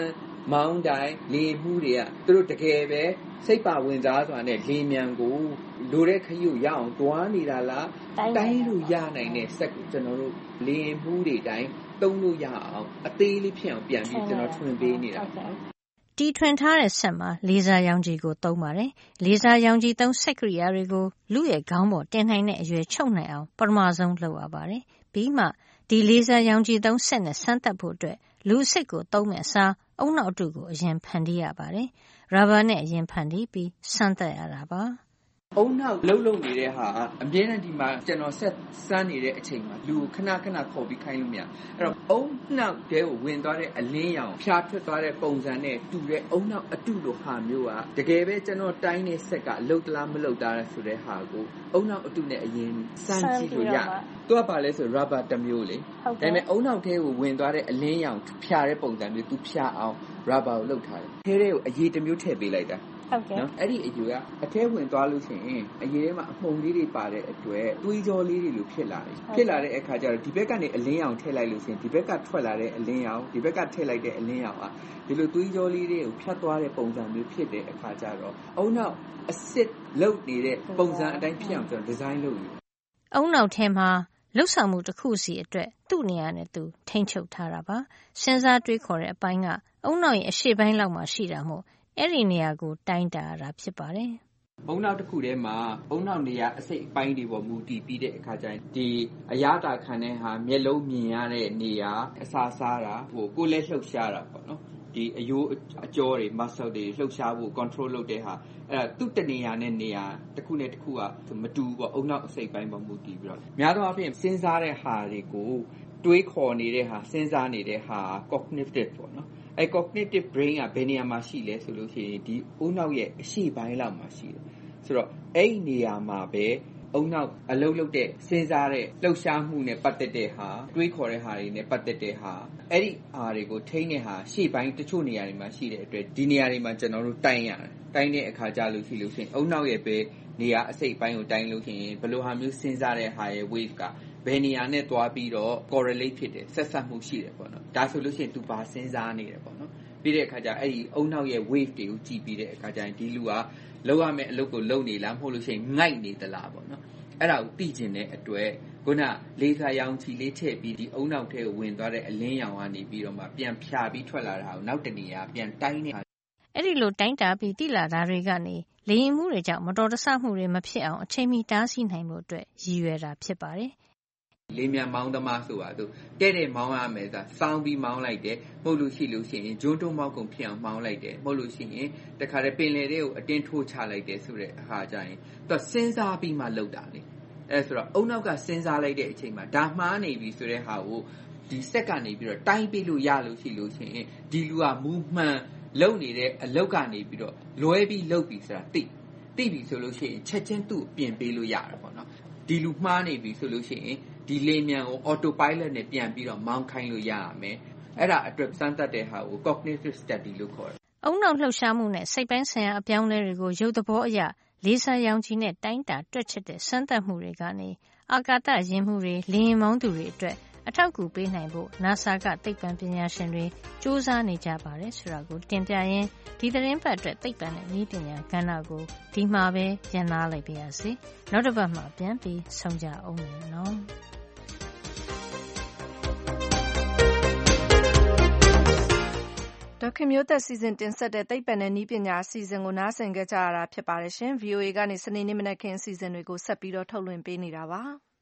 မောင်းတိုင်းလေမှုတွေကသူတို့တကယ်ပဲစိတ်ပါဝင်စားစွာနဲ့လေမြန်ကိုလိုတဲ့ခရီးကိုရအောင်တွားနေတာလားတိုင်းလို့ရနိုင်တဲ့စက်ကိုကျွန်တော်တို့လေမှုတွေတိုင်းသုံးလို့ရအောင်အသေးလေးဖြစ်အောင်ပြန်ပြီးကျွန်တော်ထွင်ပေးနေတာတီထွင်ထားတဲ့ဆက်မှာလေဆာရောင်ခြည်ကိုသုံးပါတယ်။လေဆာရောင်ခြည်သုံးစက်ကရိယာတွေကိုလူရဲ့ခေါင်းပေါ်တင်နိုင်တဲ့အရွယ်ချုပ်နိုင်အောင်ပထမဆုံးလုပ်ရပါတယ်။ပြီးမှဒီလေဆာရောင်ခြည်သုံးစက်နဲ့စမ်းသပ်ဖို့အတွက်လူအစစ်ကိုသုံးမဲ့အစားအုံနောက်အတုကိုအရင်ဖန်တီးရပါတယ်။ရာဘာနဲ့အရင်ဖန်တီးပြီးစမ်းသပ်ရတာပါ။အုံနောက်လှုပ်လှုပ်နေတဲ့ဟာအမြဲတမ်းဒီမှာကျွန်တော်ဆက်စမ်းနေတဲ့အချိန်မှာလူခဏခဏခေါ်ပြီးခိုင်းလို့မရအဲ့တော့အုံနောက်တဲကိုဝင်သွားတဲ့အလင်းရောင်ဖြာထွက်သွားတဲ့ပုံစံနဲ့တူတဲ့အုံနောက်အတုလိုဟာမျိုးကတကယ်ပဲကျွန်တော်တိုင်းတဲ့ဆက်ကလှုပ်သလားမလှုပ်တာလဲဆိုတဲ့ဟာကိုအုံနောက်အတုနဲ့အရင်စမ်းကြည့်လို့ရတယ်သူကပါလဲဆို rubber တစ်မျိုးလေဒါပေမဲ့အုံနောက်တဲကိုဝင်သွားတဲ့အလင်းရောင်ဖြာတဲ့ပုံစံမျိုးသူဖြာအောင် rubber ကိုလှုပ်ထားတယ်ထဲထဲကိုအရေးတစ်မျိုးထည့်ပေးလိုက်တာဟုတ်ကဲ့နော်အဲ့ဒီအယူကအထဲဝင်သွားလို့ရှိရင်အရေးထဲမှာအမှုန်လေးတွေပါတဲ့အတွက်သွေးကြောလေးတွေလိုဖြစ်လာတယ်ဖြစ်လာတဲ့အခါကျတော့ဒီဘက်ကနေအလင်းရောင်ထည့်လိုက်လို့ရှိရင်ဒီဘက်ကထွက်လာတဲ့အလင်းရောင်ဒီဘက်ကထည့်လိုက်တဲ့အလင်းရောင်อ่ะဒီလိုသွေးကြောလေးတွေကိုဖြတ်သွားတဲ့ပုံစံမျိုးဖြစ်တဲ့အခါကျတော့အုံနောက်အစစ်လုတ်နေတဲ့ပုံစံအတိုင်းဖြစ်အောင်ကျွန်တော်ဒီဇိုင်းလုပ်ယူအုံနောက်ထဲမှာလှုပ်ဆောင်မှုတစ်ခုစီအတွက်သူ့နေရာနဲ့သူထိန်းချုပ်ထားတာပါစဉ်းစားတွေးခေါ်တဲ့အပိုင်းကအုံနောက်ရဲ့အရှေ့ပိုင်းလောက်မှာရှိတာမို့အဲ့ဒီနေရာကိုတိုင်းတာရတာဖြစ်ပါတယ်။အုံနောက်တစ်ခုထဲမှာအုံနောက်နေရာအစိတ်အပိုင်းတွေပေါ်မူတည်ပြီးတဲ့အခါကျရင်ဒီအရာတာခံတဲ့ဟာမျက်လုံးမြင်ရတဲ့နေရာအစာစားတာဟိုကိုယ်လည်းလှုပ်ရှားတာပေါ့နော်။ဒီအယိုးအကြောတွေ muscle တွေလှုပ်ရှားဖို့ control လုပ်တဲ့ဟာအဲ့ဒါသူ့တနေရာနဲ့နေရာတစ်ခုနဲ့တစ်ခုကမတူဘူးပေါ့အုံနောက်အစိတ်ပိုင်းပေါ်မူတည်ပြီးတော့များသောအားဖြင့်စဉ်းစားတဲ့ဟာတွေကိုတွေးခေါ်နေတဲ့ဟာစဉ်းစားနေတဲ့ဟာ cognitive ပေါ့နော်။အဲ cognitive brain ကဘယ်နေရာမှာရှိလဲဆိုလို့ရှိရင်ဒီအုံနောက်ရဲ့အရှေ့ပိုင်းလောက်မှာရှိတယ်ဆိုတော့အဲ့ဒီနေရာမှာပဲအုံနောက်အလုံးလုံးတဲ့စဉ်းစားတဲ့လှုပ်ရှားမှုနဲ့ပတ်သက်တဲ့ဟာတွေးခေါ်တဲ့ဟာတွေနဲ့ပတ်သက်တဲ့ဟာအဲ့ဒီဟာတွေကိုထိန်းတဲ့ဟာရှေ့ပိုင်းတချို့နေရာတွေမှာရှိတဲ့အတွက်ဒီနေရာတွေမှာကျွန်တော်တို့တိုင်းရတယ်တိုင်းတဲ့အခါကြလို့ရှိလို့ရှိရင်အုံနောက်ရဲ့ပဲနေရာအစိတ်ပိုင်းကိုတိုင်းလို့ရှိရင်ဘယ်လိုဟာမျိုးစဉ်းစားတဲ့ဟာရဲ့ wave ကဘယ်နေရာနဲ့တွားပြီးတော့ correlate ဖြစ်တယ်ဆက်ဆက်မှုရှိတယ်ပေါ့နော်ဒါဆိုလို့ရှိရင် तू ဘာစဉ်းစားနေတယ်ပေါ့နော်ပြီးတဲ့အခါကျအဲ့ဒီအုံနောက်ရဲ့ wave တွေကိုကြည့်ပြီးတဲ့အခါကျရင်ဒီလူကလောက်ရမယ့်အလုပ်ကိုလုပ်နေလားမဟုတ်လို့ရှိရင်ငိုက်နေသလားပေါ့နော်အဲ့ဒါကိုသိကျင်တဲ့အတွက်ခုနလေဆာရောင်ခြည်လေးထည့်ပြီးဒီအုံနောက်ထဲကိုဝင်သွားတဲ့အလင်းရောင်ကနေပြီးတော့မှပြန်ဖြာပြီးထွက်လာတာကိုနောက်တနေရာပြန်တိုင်းနေအဲ့ဒီလိုတိုင်းတာပြီးတိလာတာတွေကနေလေရင်မှုတွေကြောင့်မတော်တဆမှုတွေမဖြစ်အောင်အချိန်မီတားဆီးနိုင်ဖို့အတွက်ရည်ရွယ်တာဖြစ်ပါတယ်လေးမြန်မောင်းသမားဆိုတာသူတဲ့တဲ့မောင်းရမယ်ဆိုတာစောင်းပြီးမောင်းလိုက်တယ်မဟုတ်လို့ရှိလို့ရှိရင်ဂျွန်းတုံးမောက်ကုန်ဖြစ်အောင်မောင်းလိုက်တယ်မဟုတ်လို့ရှိရင်တခါတည်းပင်လယ်တွေကိုအတင်းထိုးချလိုက်တယ်ဆိုတဲ့အခါကျရင်သူစဉ်းစားပြီးမှလုပ်တာလေအဲဆိုတော့အုံနောက်ကစဉ်းစားလိုက်တဲ့အချိန်မှာဒါမှားနေပြီဆိုတဲ့ဟာကိုဒီစက်ကနေပြီးတော့တိုင်းပြီးလို့ရလို့ရှိလို့ရှိရင်ဒီလူကမူမှန်လုံနေတဲ့အလောက်ကနေပြီးတော့လွဲပြီးလုပ်ပြီးဆိုတာသိသိပြီဆိုလို့ရှိရင်ချက်ချင်းသူ့ပြင်ပေးလို့ရတယ်ပေါ့နော်ဒီလူမှားနေပြီဆိုလို့ရှိရင်ဒီလေမြန်ကို auto pilot နဲ့ပြန်ပြီးတော့မောင်းခိုင်းလို့ရရမယ်အဲ့ဒါအတွက်စမ်းသပ်တဲ့ဟာကို cognitive study လို့ခေါ်တယ်အုံနောက်လှုပ်ရှားမှုနဲ့စိတ်ပိုင်းဆိုင်ရာအပြောင်းအလဲတွေကိုရုပ်သဘောအရလေဆာရောင်ခြည်နဲ့တိုင်းတာတွက်ချက်တဲ့စမ်းသပ်မှုတွေကနေအာကာသယာဉ်မှုတွေလေယာဉ်မောင်းသူတွေအတွက်အထောက်အကူပေးနိုင်ဖို့ NASA ကသိပ္ပံပညာရှင်တွေစူးစမ်းနေကြပါတယ်ဆိုတာကိုတင်ပြရင်းဒီသတင်းပတ်အတွက်သိပ္ပံနဲ့နည်းပညာကဏ္ဍကိုဒီမှာပဲရန်နာလိုက်ပါရစေနောက်တစ်ပတ်မှာပြန်ပြီးဆုံကြအောင်နော်ဒေါက်ခင်မျိုးသက်စီစဉ်တင်ဆက်တဲ့သိပ္ပံနဲ့နည်းပညာအစီအစဉ်ကိုနားဆင်ကြကြရတာဖြစ်ပါတယ်ရှင် ဗွီအိုအေ ကနေစနေနေ့မနက်ခင်းအစီအစဉ်တွေကိုဆက်ပြီးတော့ထုတ်လွှင့်ပေးနေတာပါ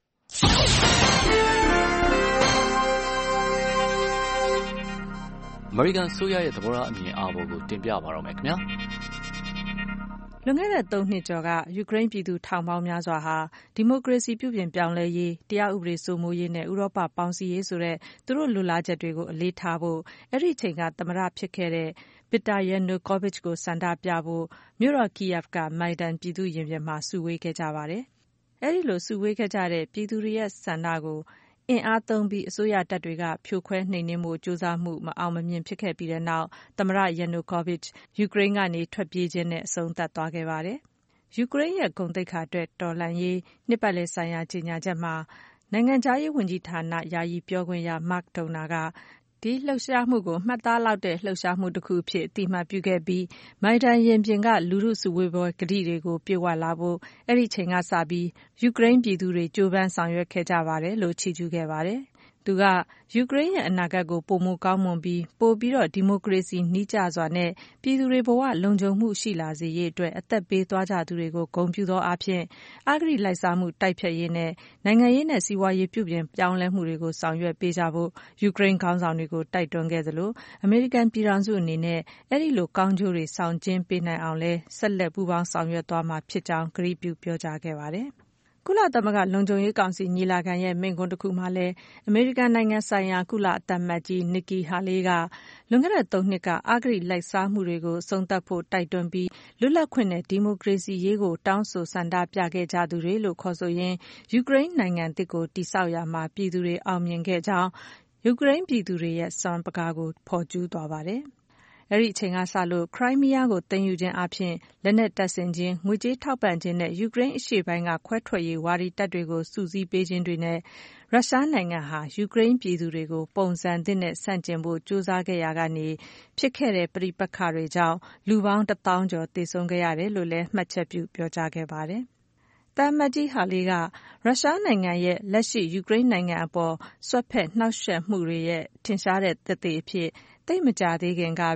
အမေရိကန်ဆိုရရဲ့သဘောထားအမြင်အာဘော်ကိုတင်ပြပါတော့မယ်ခင်ဗျာလွန်ခဲ့တဲ့သုံးနှစ်ကျော်ကယူကရိန်းပြည်သူထောင်ပေါင်းများစွာဟာဒီမိုကရေစီပြုပြင်ပြောင်းလဲရေးတရားဥပဒေစိုးမိုးရေးနဲ့ဥရောပပေါင်းစည်းရေးဆိုတဲ့သူတို့လိုလားချက်တွေကိုအလေးထားဖို့အဲ့ဒီချိန်ကသမ္မတဖြစ်ခဲ့တဲ့ Viktor Yanukovych ကိုဆန္ဒပြဖို့မြို့တော် Kyiv က Maidan ပြည်သူ့ရင်ပြင်မှာစုဝေးခဲ့ကြပါတယ်အဲ့ဒီလိုစုဝေးခဲ့ကြတဲ့ပြည်သူတွေရဲ့ဆန္ဒကိုအင်အားသုံးပြီးအစိုးရတပ်တွေကဖြိုခွဲနှိမ်နင်းဖို့ကြိုးစားမှုမအောင်မမြင်ဖြစ်ခဲ့ပြီးတဲ့နောက်သမ္မတ Yanukovych ယူကရိန်းကနေထွက်ပြေးခြင်းနဲ့အဆုံးသတ်သွားခဲ့ပါတယ်။ယူကရိန်းရဲ့ဂုဏ်သိက္ခာအတွက်တော်လှန်ရေးနှစ်ပတ်လည်ဆိုင်ရာကြေညာချက်မှာနိုင်ငံခြားရေးဝန်ကြီးဌာနယာယီပြောခွင့်ရ Mark Toner ကဒီလှုပ်ရှားမှုကိုမှတ်သားလောက်တဲ့လှုပ်ရှားမှုတစ်ခုဖြစ်အတိအမှတ်ပြုခဲ့ပြီးမိုင်တန်ရင်ပြင်ကလူထုစုဝေးပွဲကတိတွေကိုပြေဝလာဖို့အဲ့ဒီချိန်ကစပြီးယူကရိန်းပြည်သူတွေကြိုးပမ်းဆောင်ရွက်ခဲ့ကြပါတယ်လို့ချီးကျူးခဲ့ပါတယ်။သူကယူကရိန်းရဲ့အနာဂတ်ကိုပိုမိုကောင်းမွန်ပြီးပိုပြီးတော့ဒီမိုကရေစီနှီးကျစွာနဲ့ပြည်သူတွေဘဝလုံခြုံမှုရှိလာစေရေးအတွက်အသက်ပေးသွားကြသူတွေကိုဂုဏ်ပြုသောအဖြစ်အဂတိလိုက်စားမှုတိုက်ဖျက်ရေးနဲ့နိုင်ငံရေးနဲ့စီးပွားရေးပြုပြင်ပြောင်းလဲမှုတွေကိုဆောင်ရွက်ပေးကြဖို့ယူကရိန်းခေါင်းဆောင်တွေကိုတိုက်တွန်းခဲ့သလိုအမေရိကန်ပြည်ထောင်စုအနေနဲ့အဲ့ဒီလိုကောင်းကျိုးတွေဆောင်ကျဉ်ပေးနိုင်အောင်လဲဆက်လက်ပူးပေါင်းဆောင်ရွက်သွားမှာဖြစ်ကြောင်းကတိပြုပြောကြားခဲ့ပါတယ်။ကုလသမဂ္ဂလုံခြုံရေးကောင်စီညီလာခံရဲ့မိန့်ခွန်းတစ်ခုမှာလည်းအမေရိကန်နိုင်ငံဆိုင်ရာကုလသံအမတ်ကြီး Nikki Haley ကလွန်ခဲ့တဲ့သုံးနှစ်ကအဂတိလိုက်စားမှုတွေကိုအဆုံးသတ်ဖို့တိုက်တွန်းပြီးလွတ်လပ်ခွင့်နဲ့ဒီမိုကရေစီရေးကိုတောင်းဆိုဆန္ဒပြခဲ့ကြသူတွေလို့ခေါ်ဆိုရင်းယူကရိန်းနိုင်ငံသစ်ကိုတည်ဆောက်ရာမှာပြည်သူတွေအောင်မြင်ခဲ့ကြောင်းယူကရိန်းပြည်သူတွေရဲ့စွမ်းပကားကိုဖော်ကျူးသွားပါတယ်။အဲ့ဒီအချိန်ကစလို့ခရိုင်းမီးယားကိုသိမ်းယူခြင်းအပြင်လက်နက်တပ်ဆင်ခြင်းငွေကြေးထောက်ပံ့ခြင်းနဲ့ယူကရိန်းအရှေ့ပိုင်းကခွဲထွက်ရေးဝါဒီတပ်တွေကိုစုစည်းပေးခြင်းတွေနဲ့ရုရှားနိုင်ငံဟာယူကရိန်းပြည်သူတွေကိုပုံစံသစ်နဲ့ဆန့်ကျင်ဖို့ကြိုးစားခဲ့ရာကနေဖြစ်ခဲ့တဲ့ပဋိပက္ခတွေကြောင့်လူပေါင်းတစ်သောင်းကျော်သေဆုံးခဲ့ရတယ်လို့လည်းမှတ်ချက်ပြုပြောကြားခဲ့ပါတယ်။သံအမတ်ကြီးဟာလေးကရုရှားနိုင်ငံရဲ့လက်ရှိယူကရိန်းနိုင်ငံအပေါ်ဆွတ်ဖက်နှောက်ယှက်မှုတွေရဲ့ထင်ရှားတဲ့သက်သေအဖြစ်သိပ်မကြာသေးခင်ကပဲ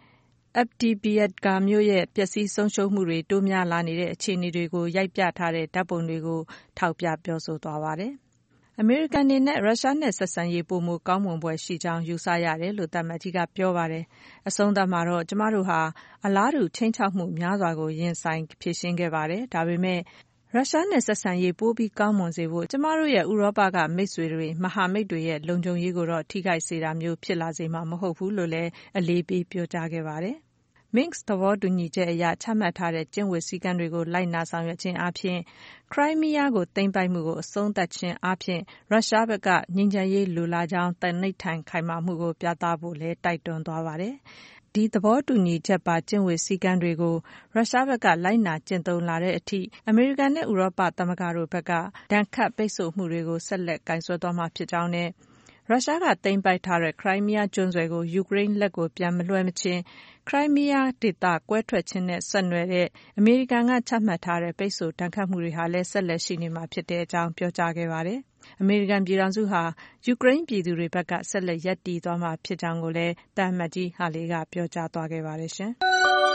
Avdiivka မြို့ရဲ့ပျက်စီးဆုံးရှုံးမှုတွေတိုးများလာနေတဲ့အခြေအနေတွေကိုရိုက်ပြထားတဲ့ဓာတ်ပုံတွေကိုထောက်ပြပြောဆိုသွားပါတယ်။အမေရိကန်အနေနဲ့ရုရှားနဲ့ဆက်ဆံရေးပိုမိုကောင်းမွန်ဖွယ်ရှိကြောင်းယူဆရတယ်လို့သံအမတ်ကြီးကပြောပါတယ်။အဆုံးသတ်မှာတော့ကျမတို့ဟာအလားတူခြိမ်းခြောက်မှုများစွာကိုရင်ဆိုင်ဖြေရှင်းခဲ့ပါတယ်။ဒါပေမဲ့ရုရှားနဲ့ဆက်ဆံရေးပိုပြီးကောင်းမွန်စေဖို့ကျမတို့ရဲ့ဥရောပကမိတ်ဆွေတွေမဟာမိတ်တွေရဲ့လုံခြုံရေးကိုတော့ထိခိုက်စေတာမျိုးဖြစ်လာစေမှာမဟုတ်ဘူးလို့လည်းအလေးပေးပြောကြားခဲ့ပါတယ်။ Minsk သဘောတူညီချက်အရချမှတ်ထားတဲ့ကျင့်ဝတ်စည်းကမ်းတွေကိုလိုက်နာဆောင်ရွက်ခြင်းအပြင်ခရိုင်းမီးယားကိုသိမ်းပိုက်မှုကိုအဆုံးသတ်ခြင်းအပြင်ရုရှားဘက်ကငြိမ်းချမ်းရေးလိုလားကြောင်းသန္နိဋ္ဌာန်ခိုင်မာမှုကိုပြသဖို့လည်းတိုက်တွန်းသွားပါတယ်။ဒီသဘောတူညီချက်ပါကျင့်ဝတ်စည်းကမ်းတွေကိုရုရှားဘက်ကလိုက်နာကျင့်သုံးလာတဲ့အထိအမေရိကန်နဲ့ဥရောပသမဂ္ဂတို့ဘက်ကဒဏ်ခတ်ပိတ်ဆို့မှုတွေကိုဆက်လက်ကိုင်စွဲသွားမှာဖြစ်ကြောင်းနဲ့ရုရှားကသိမ်းပိုက်ထားတဲ့ခရိုင်းမီးယားကျွန်းဆွယ်ကိုယူကရိန်းလက်ကိုပြန်မလွှဲမချင်းခရိုင်းမီးယားဒေသကွဲထွက်ခြင်းနဲ့ဆက်နွယ်တဲ့အမေရိကန်ကချမှတ်ထားတဲ့ပိတ်ဆို့ဒဏ်ခတ်မှုတွေဟာလည်းဆက်လက်ရှိနေမှာဖြစ်တဲ့အကြောင်းပြောကြားခဲ့ပါတယ်။အမေရိကန်ပြည်ထောင်စုဟာယူကရိန်းပြည်သူတွေဘက်ကဆက်လက်ရပ်တည်သွားမှာဖြစ်ကြောင်းကိုလည်းသံအမတ်ကြီးဟာလေးကပြောကြားသွားခဲ့ပါတယ်ရှင်။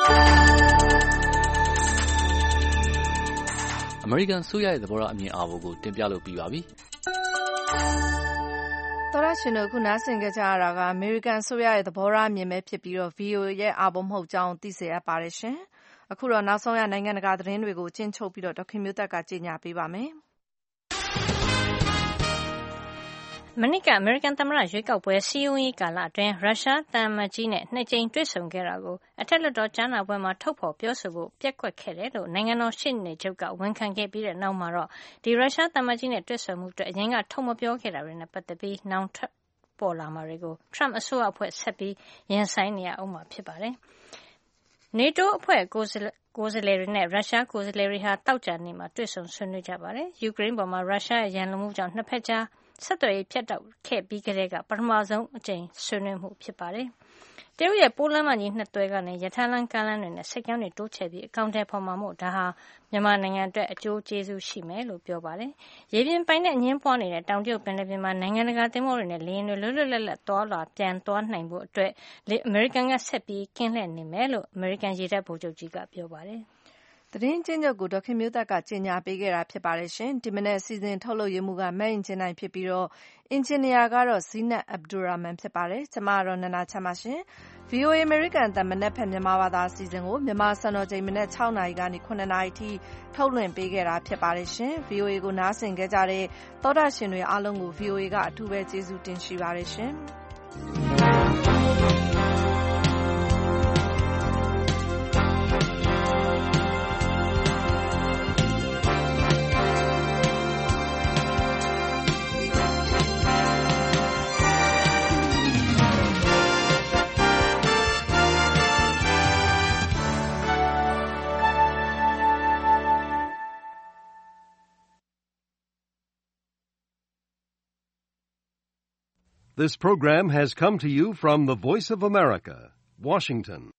အမေရိကန်ဆိုရရဲ့သဘောထားအမြင်အာဘော်ကိုတင်ပြလို့ပြီးပါပြီ။သောရရှင်တို့ခုနားဆင်ကြကြရတာကအမေရိကန်ဆိုရရဲ့သဘောထားအမြင်ပဲဖြစ်ပြီးတော့ ဗီအိုအေ ရဲ့အာဘော်မဟုတ်ကြောင်းသိစေရပါတယ်ရှင်။အခုတော့နောက်ဆုံးရနိုင်ငံတကာသတင်းတွေကိုကျဉ်းချုပ်ပြီးတော့ဒေါခင်မျိုးသက်ကကြေညာပေးပါမယ်။မနှစ်ကအမေရိကန်သမ္မတရွေးကောက်ပွဲစည်းရုံးရေးကာလအတွင်းရုရှားသံအမတ်ကြီးနဲ့နှစ်ကြိမ်တွေ့ဆုံခဲ့တာကိုအထက်လွှတ်တော်ကြားနာပွဲမှာထုတ်ဖော်ပြောဆိုဖို့ပျက်ကွက်ခဲ့တယ်လို့နိုင်ငံတော်ရှေ့နေချုပ်ကဝန်ခံခဲ့ပြီးတဲ့နောက်မှာတော့ဒီရုရှားသံအမတ်ကြီးနဲ့တွေ့ဆုံမှုအတွက်အရင်ကထုတ်မပြောခဲ့တာတွေနဲ့ပတ်သက်ပြီးနောင်ထွက်ပေါ်လာမှာတွေကို Trump အစိုးရအဖွဲ့ဆက်ပြီးရင်ဆိုင်နေရအောင်မှာဖြစ်ပါတယ်။ NATO အဖွဲ့ကိုယ်စားလှယ်ကိုယ်စားလှယ်တွေနဲ့ရုရှားကိုယ်စားလှယ်တွေဟာတောက်ကြနေ့မှာတွေ့ဆုံဆွေးနွေးကြပါတယ်။ယူကရိန်းပေါ်မှာရုရှားရဲ့ရန်လိုမှုကြောင့်နှစ်ဖက်ကြားဆက်သွယ်ရေးဖြတ်တောက်ခဲ့ပြီးကတည်းကပထမဆုံးအကြိမ်ဆွေးနွေးမှုဖြစ်ပါတယ်။တရုတ်ရဲ့ပိုးလမ်းမကြီးနှစ်သွဲကနေရထားလမ်းကားလမ်းတွေနဲ့စိတ်ကမ်းတွေတိုးချဲ့ပြီးအကောင့်ထဲဖော်မှာမို့ဒါဟာမြန်မာနိုင်ငံအတွက်အကျိုးကျေးဇူးရှိမယ်လို့ပြောပါတယ်။ရေပြင်ပိုင်နဲ့အငင်းပွားနေတဲ့တောင်တရုတ်ပင်လယ်ပြင်မှာနိုင်ငံတကာသင်္ဘောတွေနဲ့လေယာဉ်တွေလွတ်လွတ်လပ်လပ်သွားလာပြန်သွားနိုင်ဖို့အတွက်အမေရိကန်ကဆက်ပြီးကင်းလှည့်နေမယ်လို့အမေရိကန်ရေတပ်ဗိုလ်ချုပ်ကြီးကပြောပါတယ်။သတင်းကျဉ်းချုပ်ကိုဒေါခင်မျိုးသက်ကကြေညာပေးခဲ့တာဖြစ်ပါတယ်ရှင်။ဒီမနေ့စီစဉ်ထုတ်လုပ်ရမှုကမတ်အင်ဂျင်နိုင်ဖြစ်ပြီးတော့အင်ဂျင်နီယာကတော့ဇီနတ်အဗ်ဒူရာမန်ဖြစ်ပါတယ်။ကျွန်မကတော့နန္ဒာချမ်းပါရှင်။ ဗီအိုအေ American အသံမနက်ဖြန်မြန်မာဘာသာအစီအစဉ်ကိုမြန်မာစံတော်ချိန်မနက်၆နာရီကနေ၇နာရီထိထုတ်လွှင့်ပေးခဲ့တာဖြစ်ပါတယ်ရှင်။ ဗီအိုအေကိုနားဆင်ကြကြတဲ့သောတာရှင်တွေအားလုံးကို ဗီအိုအေကအထူးပဲကျေးဇူးတင်ရှိပါတယ်ရှင်။ This program has come to you from the Voice of America, Washington.